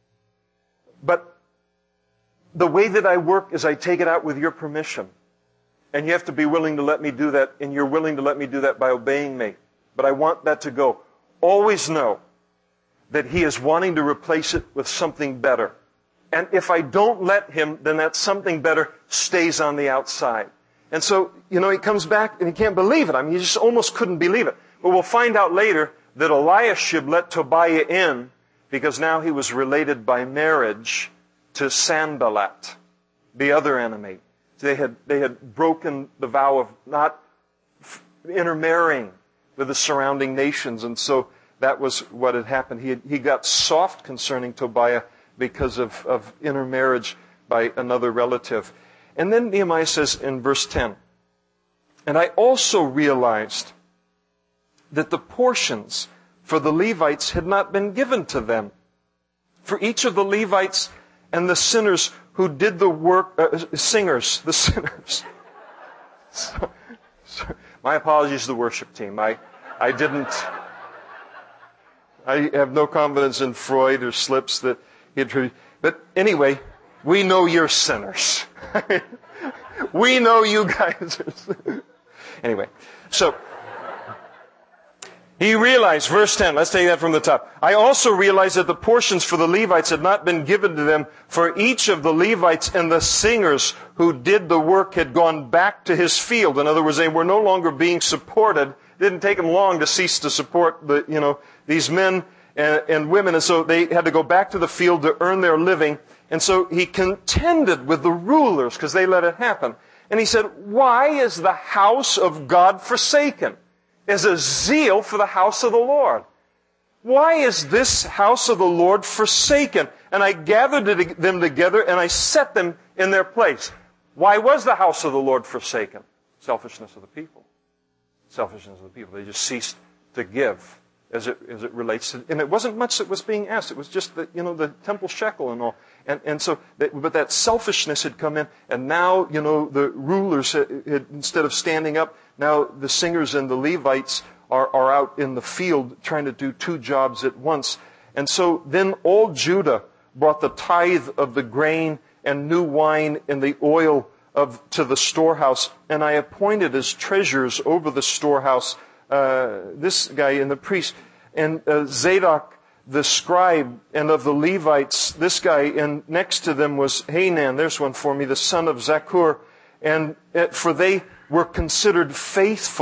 But the way that I work is I take it out with your permission. And you have to be willing to let me do that, and you're willing to let me do that by obeying me. But I want that to go. Always know that He is wanting to replace it with something better. And if I don't let Him, then that something better stays on the outside. And so, He comes back and he can't believe it. He just almost couldn't believe it. But we'll find out later that Eliashib let Tobiah in because now he was related by marriage to Sanballat, the other enemy. They had broken the vow of not intermarrying with the surrounding nations, and so that was what had happened. He got soft concerning Tobiah because of intermarriage by another relative. And then Nehemiah says in verse 10, and I also realized that the portions for the Levites had not been given to them. For each of the Levites and the sinners who did the work, the sinners. So, my apologies to the worship team. I have no confidence in Freud or Slips that he attributed. But anyway, we know you're sinners. We know you guys are sinners. Anyway, so he realized, verse 10, let's take that from the top. I also realized that the portions for the Levites had not been given to them, for each of the Levites and the singers who did the work had gone back to his field. In other words, they were no longer being supported. It didn't take them long to cease to support these men and women. And so they had to go back to the field to earn their living. And so he contended with the rulers because they let it happen. And he said, why is the house of God forsaken? Is a zeal for the house of the Lord. Why is this house of the Lord forsaken? And I gathered them together and I set them in their place. Why was the house of the Lord forsaken? Selfishness of the people. Selfishness of the people. They just ceased to give as it relates to, and it wasn't much that was being asked. It was just the temple shekel and all. And so, but that selfishness had come in, and now, the rulers had, instead of standing up, now the singers and the Levites are out in the field trying to do two jobs at once. And so then all Judah brought the tithe of the grain and new wine and the oil to the storehouse, and I appointed as treasurers over the storehouse this guy and the priest, and Zadok the scribe, and of the Levites this guy, and next to them was Hanan, there's one for me, the son of Zakur, and for they were considered faithful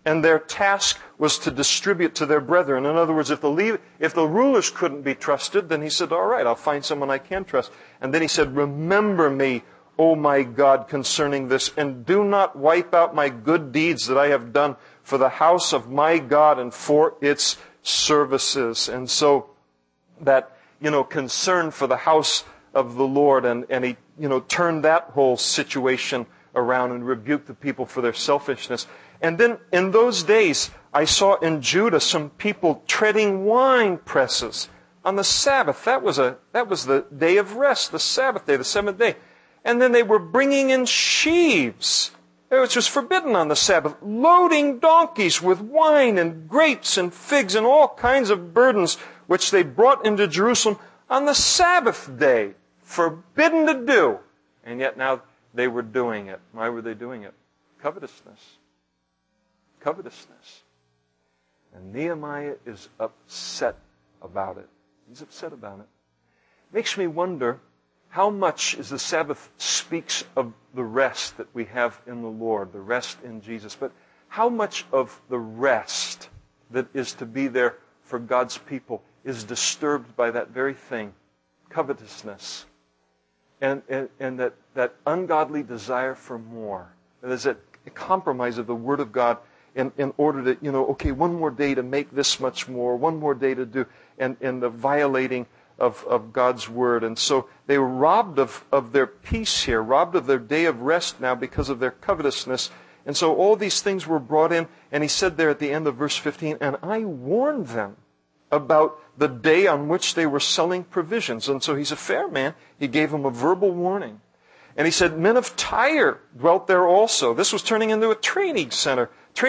And their task was to distribute to their brethren. In other words, if the rulers couldn't be trusted, then he said, all right, I'll find someone I can trust. And then he said, remember me, O my God, concerning this, and do not wipe out my good deeds that I have done for the house of my God and for its services. And so that, concern for the house of the Lord, and he, turned that whole situation around and rebuked the people for their selfishness. And then in those days, I saw in Judah some people treading wine presses on the Sabbath. That was the day of rest, the Sabbath day, the seventh day. And then they were bringing in sheaves, which was forbidden on the Sabbath, loading donkeys with wine and grapes and figs and all kinds of burdens, which they brought into Jerusalem on the Sabbath day. Forbidden to do. And yet now they were doing it. Why were they doing it? Covetousness. Covetousness. And Nehemiah is upset about it. He's upset about it. Makes me wonder how much as the Sabbath speaks of the rest that we have in the Lord, the rest in Jesus, but how much of the rest that is to be there for God's people is disturbed by that very thing, covetousness, and that ungodly desire for more. There's a compromise of the Word of God in order to, one more day to make this much more, one more day to do, and the violating of God's Word. And so they were robbed of their peace here, robbed of their day of rest now because of their covetousness. And so all these things were brought in, and he said there at the end of verse 15, and I warned them about the day on which they were selling provisions. And so he's a fair man. He gave them a verbal warning. And he said, men of Tyre dwelt there also. This was turning into a trading center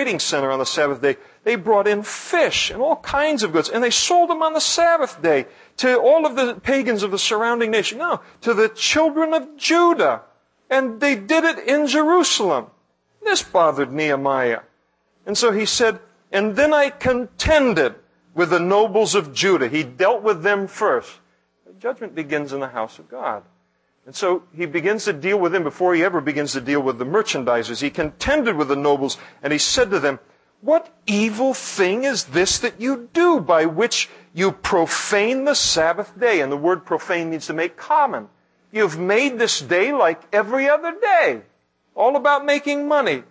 on the Sabbath day. They brought in fish and all kinds of goods, and they sold them on the Sabbath day to all of the pagans of the surrounding nation. No, to the children of Judah. And they did it in Jerusalem. This bothered Nehemiah. And so he said, and then I contended with the nobles of Judah. He dealt with them first. The judgment begins in the house of God. And so he begins to deal with them before he ever begins to deal with the merchandisers. He contended with the nobles, and he said to them, what evil thing is this that you do by which you profane the Sabbath day? And the word profane means to make common. You've made this day like every other day, all about making money.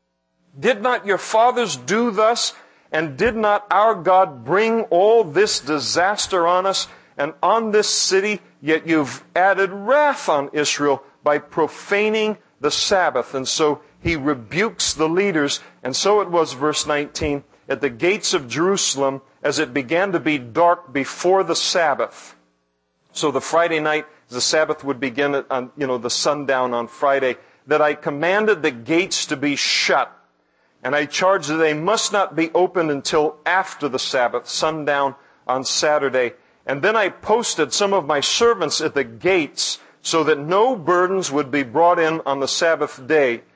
Did not your fathers do thus? And did not our God bring all this disaster on us and on this city? Yet you've added wrath on Israel by profaning the Sabbath. And so he rebukes the leaders. And so it was, verse 19, at the gates of Jerusalem, as it began to be dark before the Sabbath. So the Friday night, the Sabbath would begin at the sundown on Friday, that I commanded the gates to be shut. And I charged that they must not be opened until after the Sabbath, sundown on Saturday. And then I posted some of my servants at the gates so that no burdens would be brought in on the Sabbath day.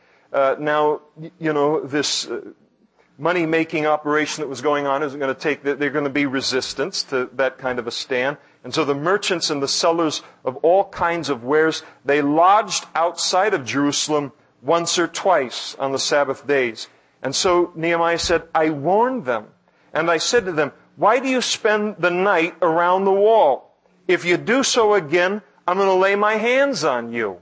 This money-making operation that was going on isn't going to take, they're going to be resistance to that kind of a stand. And so the merchants and the sellers of all kinds of wares, they lodged outside of Jerusalem once or twice on the Sabbath days. And so Nehemiah said, I warned them. And I said to them, why do you spend the night around the wall? If you do so again, I'm going to lay my hands on you.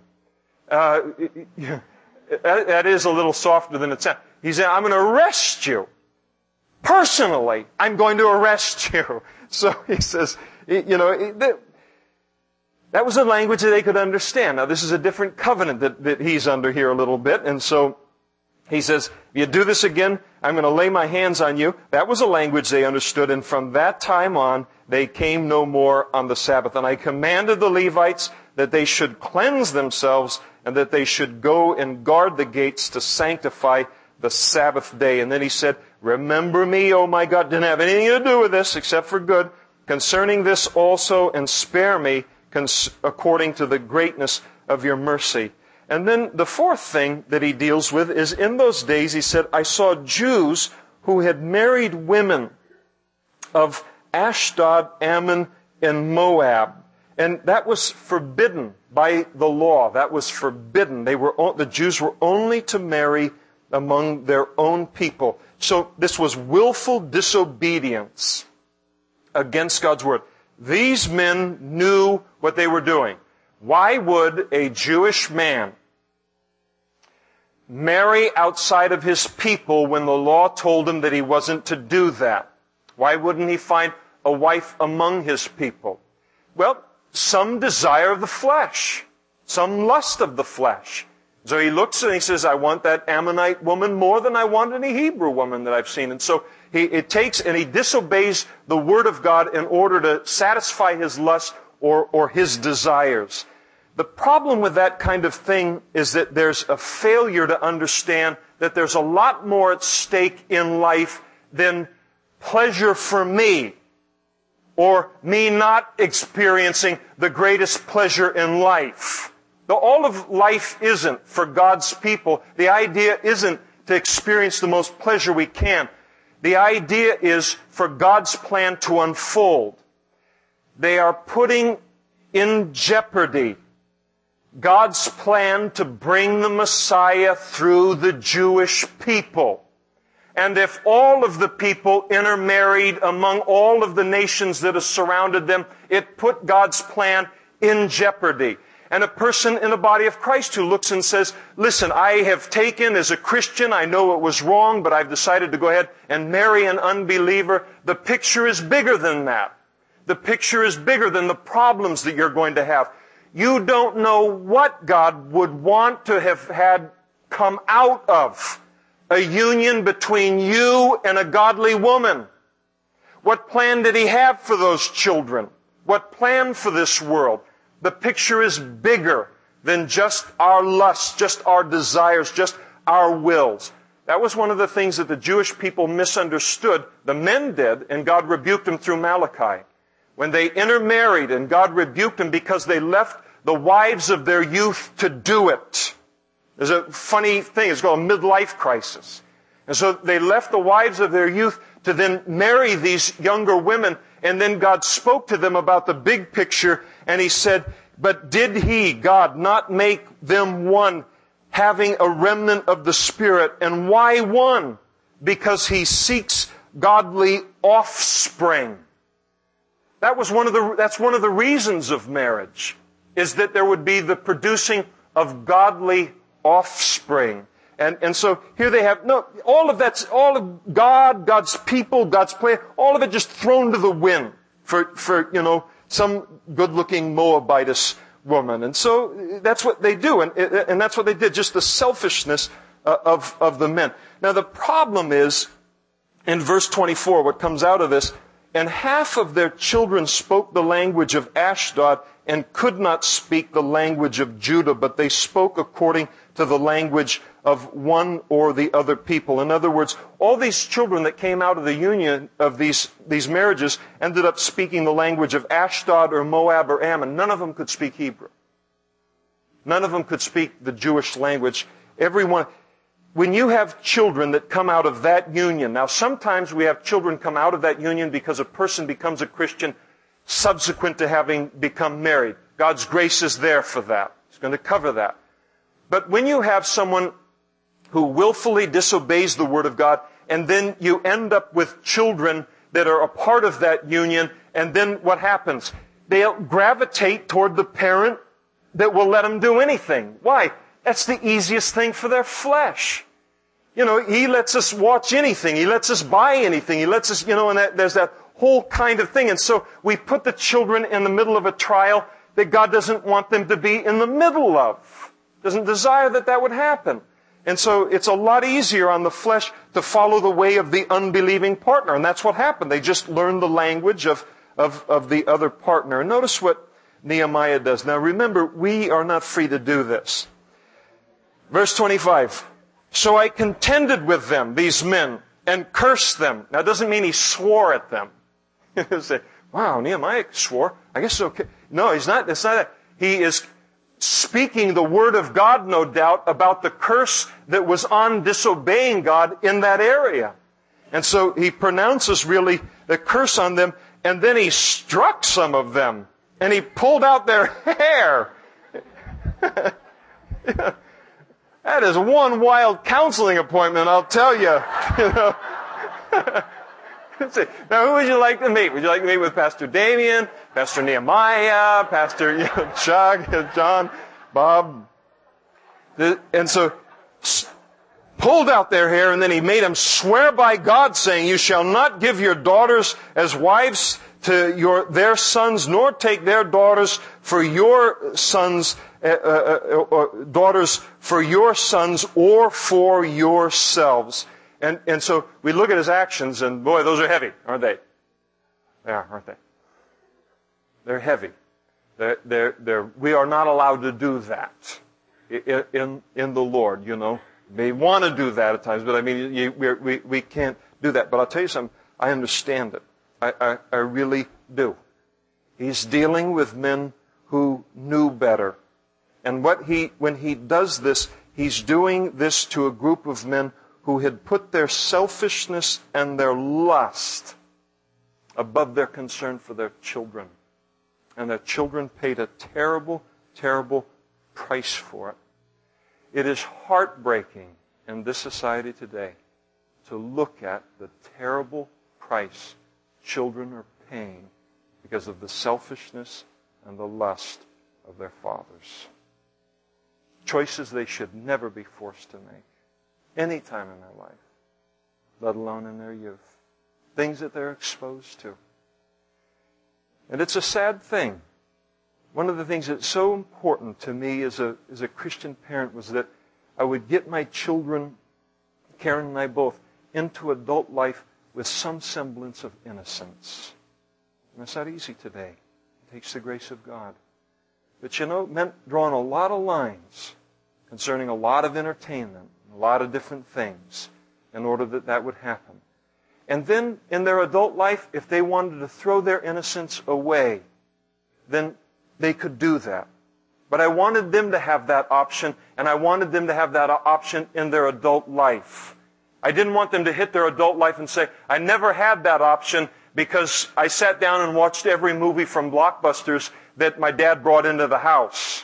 That is a little softer than it sounds. He said, I'm going to arrest you. Personally, I'm going to arrest you. So he says, that was a language that they could understand. Now, this is a different covenant that he's under here a little bit. And so he says, if you do this again, I'm going to lay my hands on you. That was a language they understood. And from that time on, they came no more on the Sabbath. And I commanded the Levites that they should cleanse themselves and that they should go and guard the gates to sanctify the Sabbath day. And then he said, remember me, O my God. Didn't have anything to do with this except for good. Concerning this also, and spare me according to the greatness of your mercy. And then the fourth thing that he deals with is in those days, he said, I saw Jews who had married women of Ashdod, Ammon, and Moab. And that was forbidden by the law. That was forbidden. The Jews were only to marry among their own people. So this was willful disobedience against God's word. These men knew what they were doing. Why would a Jewish man marry outside of his people when the law told him that he wasn't to do that? Why wouldn't he find a wife among his people? Well, some desire of the flesh, some lust of the flesh. So he looks and he says, I want that Ammonite woman more than I want any Hebrew woman that I've seen. And so he disobeys the word of God in order to satisfy his lust or his desires. The problem with that kind of thing is that there's a failure to understand that there's a lot more at stake in life than pleasure for me, or me not experiencing the greatest pleasure in life. Though all of life isn't for God's people, the idea isn't to experience the most pleasure we can. The idea is for God's plan to unfold. They are putting in jeopardy God's plan to bring the Messiah through the Jewish people. And if all of the people intermarried among all of the nations that have surrounded them, it put God's plan in jeopardy. And a person in the body of Christ who looks and says, listen, I have taken as a Christian, I know it was wrong, but I've decided to go ahead and marry an unbeliever. The picture is bigger than that. The picture is bigger than the problems that you're going to have. You don't know what God would want to have had come out of a union between you and a godly woman. What plan did He have for those children? What plan for this world? The picture is bigger than just our lusts, just our desires, just our wills. That was one of the things that the Jewish people misunderstood. The men did, and God rebuked them through Malachi. When they intermarried, and God rebuked them because they left the wives of their youth to do it. There's a funny thing, it's called a midlife crisis. And so they left the wives of their youth to then marry these younger women, and then God spoke to them about the big picture, and He said, but did He, God, not make them one, having a remnant of the Spirit? And why one? Because He seeks godly offspring. That's one of the reasons of marriage, is that there would be the producing of godly offspring. And so here they have, all of God, God's people, God's plan, all of it just thrown to the wind for some good-looking Moabitess woman. And so that's what they do, and that's what they did, just the selfishness of the men. Now the problem is, in verse 24, what comes out of this, and half of their children spoke the language of Ashdod and could not speak the language of Judah, but they spoke according to the language of one or the other people. In other words, all these children that came out of the union of these marriages ended up speaking the language of Ashdod or Moab or Ammon. None of them could speak Hebrew. None of them could speak the Jewish language. Everyone. When you have children that come out of that union, now sometimes we have children come out of that union because a person becomes a Christian subsequent to having become married. God's grace is there for that. He's going to cover that. But when you have someone who willfully disobeys the Word of God, and then you end up with children that are a part of that union, and then what happens? They'll gravitate toward the parent that will let them do anything. Why? That's the easiest thing for their flesh. He lets us watch anything. He lets us buy anything. He lets us, and there's that whole kind of thing. And so we put the children in the middle of a trial that God doesn't want them to be in the middle of. Doesn't desire that would happen. And so it's a lot easier on the flesh to follow the way of the unbelieving partner. And that's what happened. They just learned the language of the other partner. And notice what Nehemiah does. Now remember, we are not free to do this. Verse 25. So I contended with them, these men, and cursed them. Now it doesn't mean he swore at them. You say, wow, Nehemiah swore. I guess it's okay. No, he's not. It's not that. He is speaking the word of God, no doubt, about the curse that was on disobeying God in that area. And so he pronounces really the curse on them, and then he struck some of them, and he pulled out their hair. That is one wild counseling appointment, I'll tell you. You know. Now, who would you like to meet? Would you like to meet with Pastor Damien, Pastor Nehemiah, Pastor Chuck, John, Bob? And so, pulled out their hair, and then he made them swear by God, saying, "You shall not give your daughters as wives to their sons, nor take their daughters for your sons, daughters for your sons, or for yourselves." And so we look at his actions, and boy, those are heavy, aren't they? They are, aren't they? They're heavy. We are not allowed to do that in the Lord, you know. We want to do that at times, but I mean, we can't do that. But I'll tell you something, I understand it. I really do. He's dealing with men who knew better. And when he does this, he's doing this to a group of men who had put their selfishness and their lust above their concern for their children. And their children paid a terrible, terrible price for it. It is heartbreaking in this society today to look at the terrible price children are paying because of the selfishness and the lust of their fathers. Choices they should never be forced to make any time in their life, let alone in their youth. Things that they're exposed to. And it's a sad thing. One of the things that's so important to me as a Christian parent was that I would get my children, Karen and I both, into adult life with some semblance of innocence. And it's not easy today. It takes the grace of God. But you know, it meant drawing a lot of lines concerning a lot of entertainment, a lot of different things, in order that that would happen. And then, in their adult life, if they wanted to throw their innocence away, then they could do that. But I wanted them to have that option, and I wanted them to have that option in their adult life. I didn't want them to hit their adult life and say, I never had that option because I sat down and watched every movie from Blockbusters that my dad brought into the house.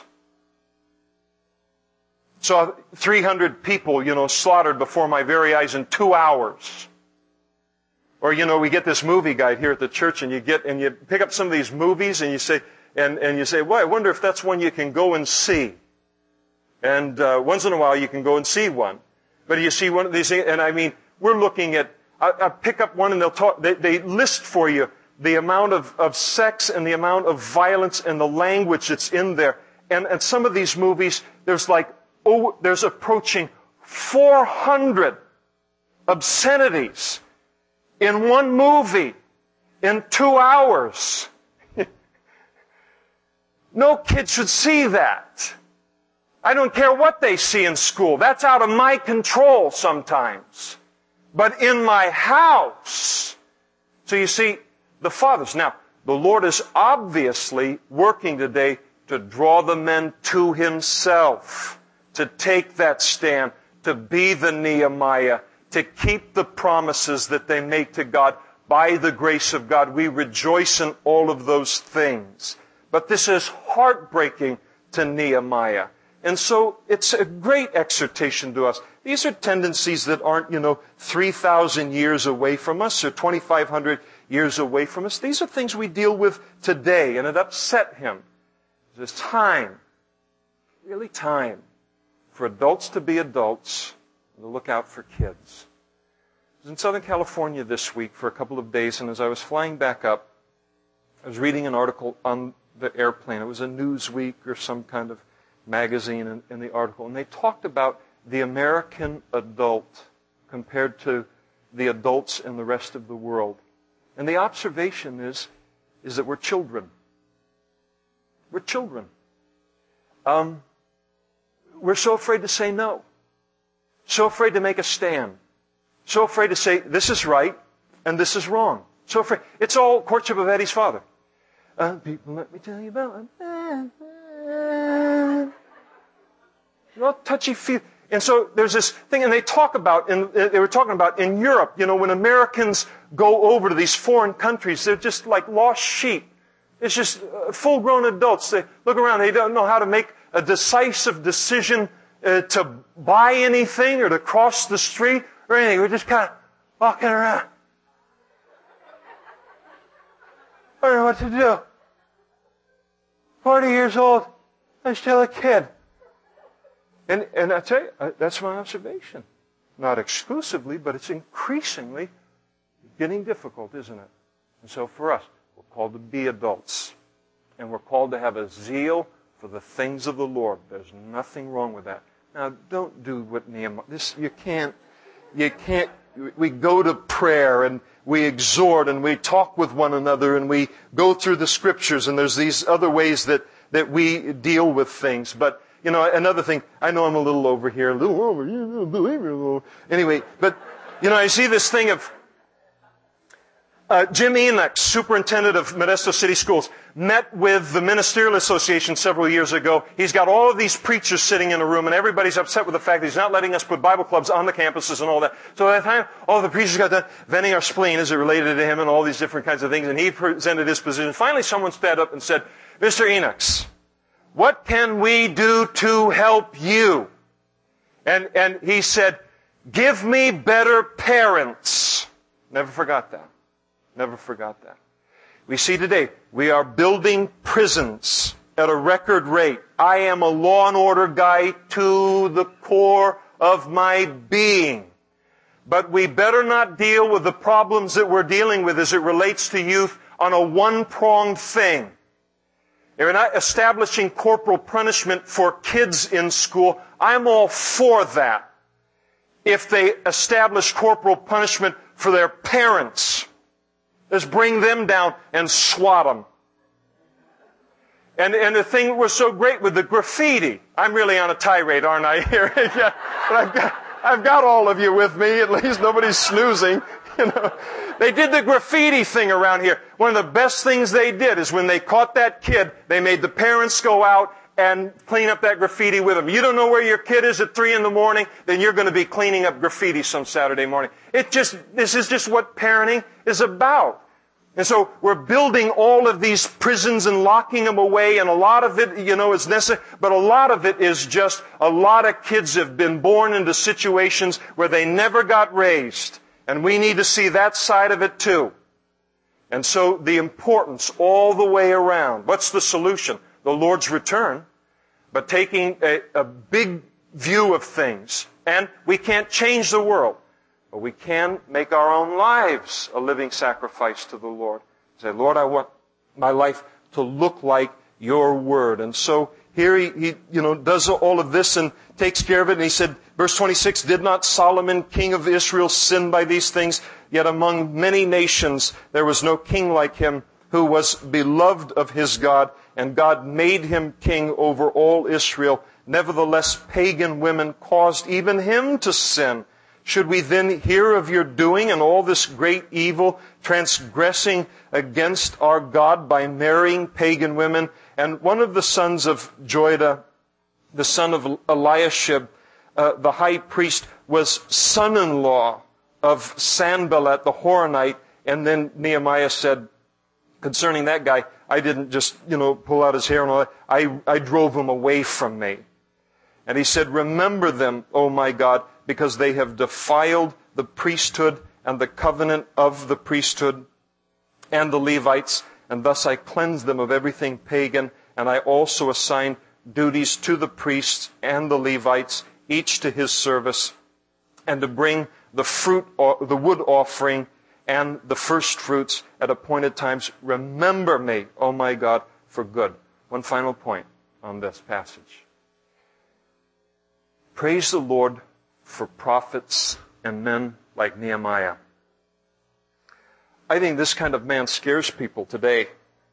Saw 300 people, slaughtered before my very eyes in 2 hours. Or, we get this movie guide here at the church, and you pick up some of these movies, and you say, well, I wonder if that's one you can go and see. And once in a while you can go and see one. But you see one of these things, and I mean, we're looking at, I pick up one and they list for you the amount of sex and the amount of violence and the language that's in there. And some of these movies, there's approaching 400 obscenities in one movie in 2 hours. No kid should see that. I don't care what they see in school. That's out of my control sometimes. But in my house. So you see, the fathers. Now, the Lord is obviously working today to draw the men to Himself. To take that stand. To be the Nehemiah. To keep the promises that they make to God. By the grace of God, we rejoice in all of those things. But this is heartbreaking to Nehemiah. And so it's a great exhortation to us. These are tendencies that aren't, 3,000 years away from us or 2,500 years away from us. These are things we deal with today, and it upset him. There's time, really time, for adults to be adults and to look out for kids. I was in Southern California this week for a couple of days, and as I was flying back up, I was reading an article on the airplane. It was a Newsweek or some kind of magazine in the article. And they talked about the American adult compared to the adults in the rest of the world. And the observation is that we're children. We're children. We're so afraid to say no. So afraid to make a stand. So afraid to say, this is right and this is wrong. So afraid. It's all Courtship of Eddie's father. People, let me tell you about it. All touchy-feely. And so there's this thing, and they were talking about in Europe, when Americans go over to these foreign countries, they're just like lost sheep. It's just full-grown adults. They look around, they don't know how to make a decisive decision to buy anything or to cross the street or anything. We're just kind of walking around. I don't know what to do. 40 years old, I'm still a kid. And I tell you, that's my observation. Not exclusively, but it's increasingly getting difficult, isn't it? And so for us, we're called to be adults. And we're called to have a zeal for the things of the Lord. There's nothing wrong with that. Now, don't do what Nehemiah... You can't... We go to prayer and we exhort and we talk with one another and we go through the Scriptures, and there's these other ways that we deal with things. But, you know, another thing, I know I'm a little over here, a little over here, anyway, but, you know, I see this thing of Jim Enoch, superintendent of Modesto City Schools, met with the Ministerial Association several years ago. He's got all of these preachers sitting in a room, and everybody's upset with the fact that he's not letting us put Bible clubs on the campuses and all that. So at the time, all the preachers got done venting our spleen as it related to him and all these different kinds of things, and he presented his position. Finally, someone stood up and said, Mr. Enoch, what can we do to help you? And he said, give me better parents. Never forgot that. Never forgot that. We see today, we are building prisons at a record rate. I am a law and order guy to the core of my being. But we better not deal with the problems that we're dealing with as it relates to youth on a one-pronged thing. If we're not establishing corporal punishment for kids in school, I'm all for that. If they establish corporal punishment for their parents, let's bring them down and swat them. And the thing that was so great with the graffiti, I'm really on a tirade, aren't I, here? Yeah, but I've got all of you with me, at least nobody's snoozing. You know, they did the graffiti thing around here. One of the best things they did is when they caught that kid, they made the parents go out and clean up that graffiti with them. You don't know where your kid is at 3 a.m, then you're going to be cleaning up graffiti some Saturday morning. This is just what parenting is about. And so we're building all of these prisons and locking them away, and a lot of it, you know, is necessary, but a lot of it is just a lot of kids have been born into situations where they never got raised. And we need to see that side of it too. And so the importance all the way around. What's the solution? The Lord's return, but taking a big view of things. And we can't change the world, but we can make our own lives a living sacrifice to the Lord. Say, Lord, I want my life to look like your word. And so here he does all of this and takes care of it. And he said, verse 26, did not Solomon, king of Israel, sin by these things? Yet among many nations there was no king like him, who was beloved of his God, and God made him king over all Israel. Nevertheless, pagan women caused even him to sin. Should we then hear of your doing and all this great evil, transgressing against our God by marrying pagan women? And one of the sons of Joiada, the son of Eliashib, the high priest, was son-in-law of Sanballat the Horonite. And then Nehemiah said, concerning that guy, I didn't just, pull out his hair and all that. I drove him away from me. And he said, remember them, O my God, because they have defiled the priesthood and the covenant of the priesthood and the Levites, and thus I cleanse them of everything pagan, and I also assign duties to the priests and the Levites, each to his service, and to bring the the wood offering and the first fruits at appointed times. Remember me, O my God, for good. One final point on this passage. Praise the Lord for prophets and men like Nehemiah. I think this kind of man scares people today.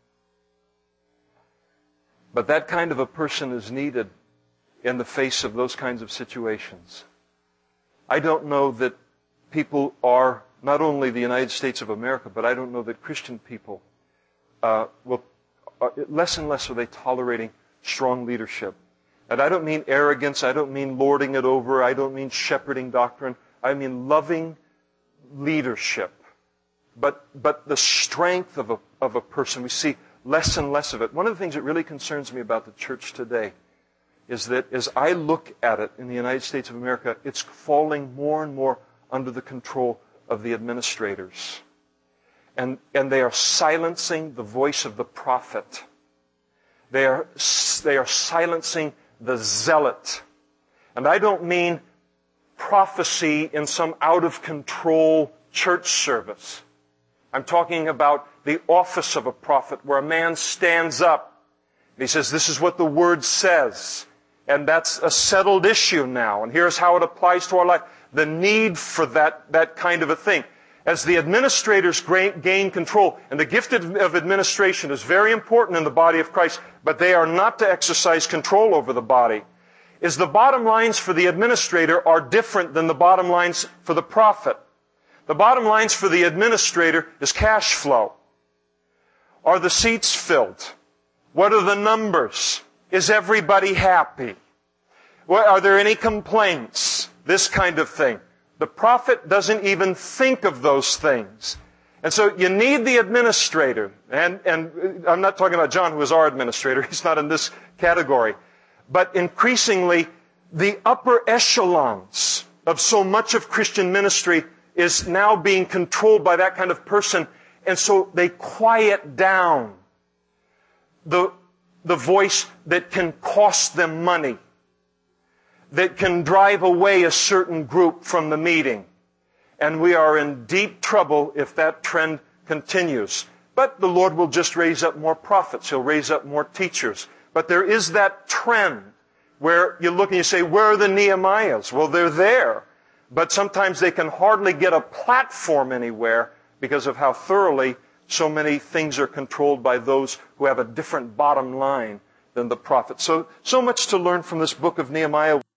But that kind of a person is needed in the face of those kinds of situations. I don't know that people are, not only the United States of America, but I don't know that Christian people less and less are they tolerating strong leadership. And I don't mean arrogance, I don't mean lording it over, I don't mean shepherding doctrine, I mean loving leadership. But the strength of a person, we see less and less of it. One of the things that really concerns me about the church today is that as I look at it in the United States of America, it's falling more and more under the control of the administrators. And they are silencing the voice of the prophet. They are silencing the zealot. And I don't mean prophecy in some out-of-control church service. I'm talking about the office of a prophet, where a man stands up and he says, this is what the Word says. And that's a settled issue now. And here's how it applies to our life. The need for that kind of a thing. As the administrators gain control, and the gift of administration is very important in the body of Christ, but they are not to exercise control over the body, is the bottom lines for the administrator are different than the bottom lines for the prophet. The bottom lines for the administrator is cash flow. Are the seats filled? What are the numbers? Is everybody happy? Are there any complaints? This kind of thing. The prophet doesn't even think of those things. And so you need the administrator. And I'm not talking about John, who is our administrator. He's not in this category. But increasingly, the upper echelons of so much of Christian ministry is now being controlled by that kind of person. And so they quiet down the voice that can cost them money, that can drive away a certain group from the meeting. And we are in deep trouble if that trend continues. But the Lord will just raise up more prophets. He'll raise up more teachers. But there is that trend where you look and you say, where are the Nehemiahs? Well, they're there. But sometimes they can hardly get a platform anywhere because of how thoroughly so many things are controlled by those who have a different bottom line than the prophet. So much to learn from this book of Nehemiah.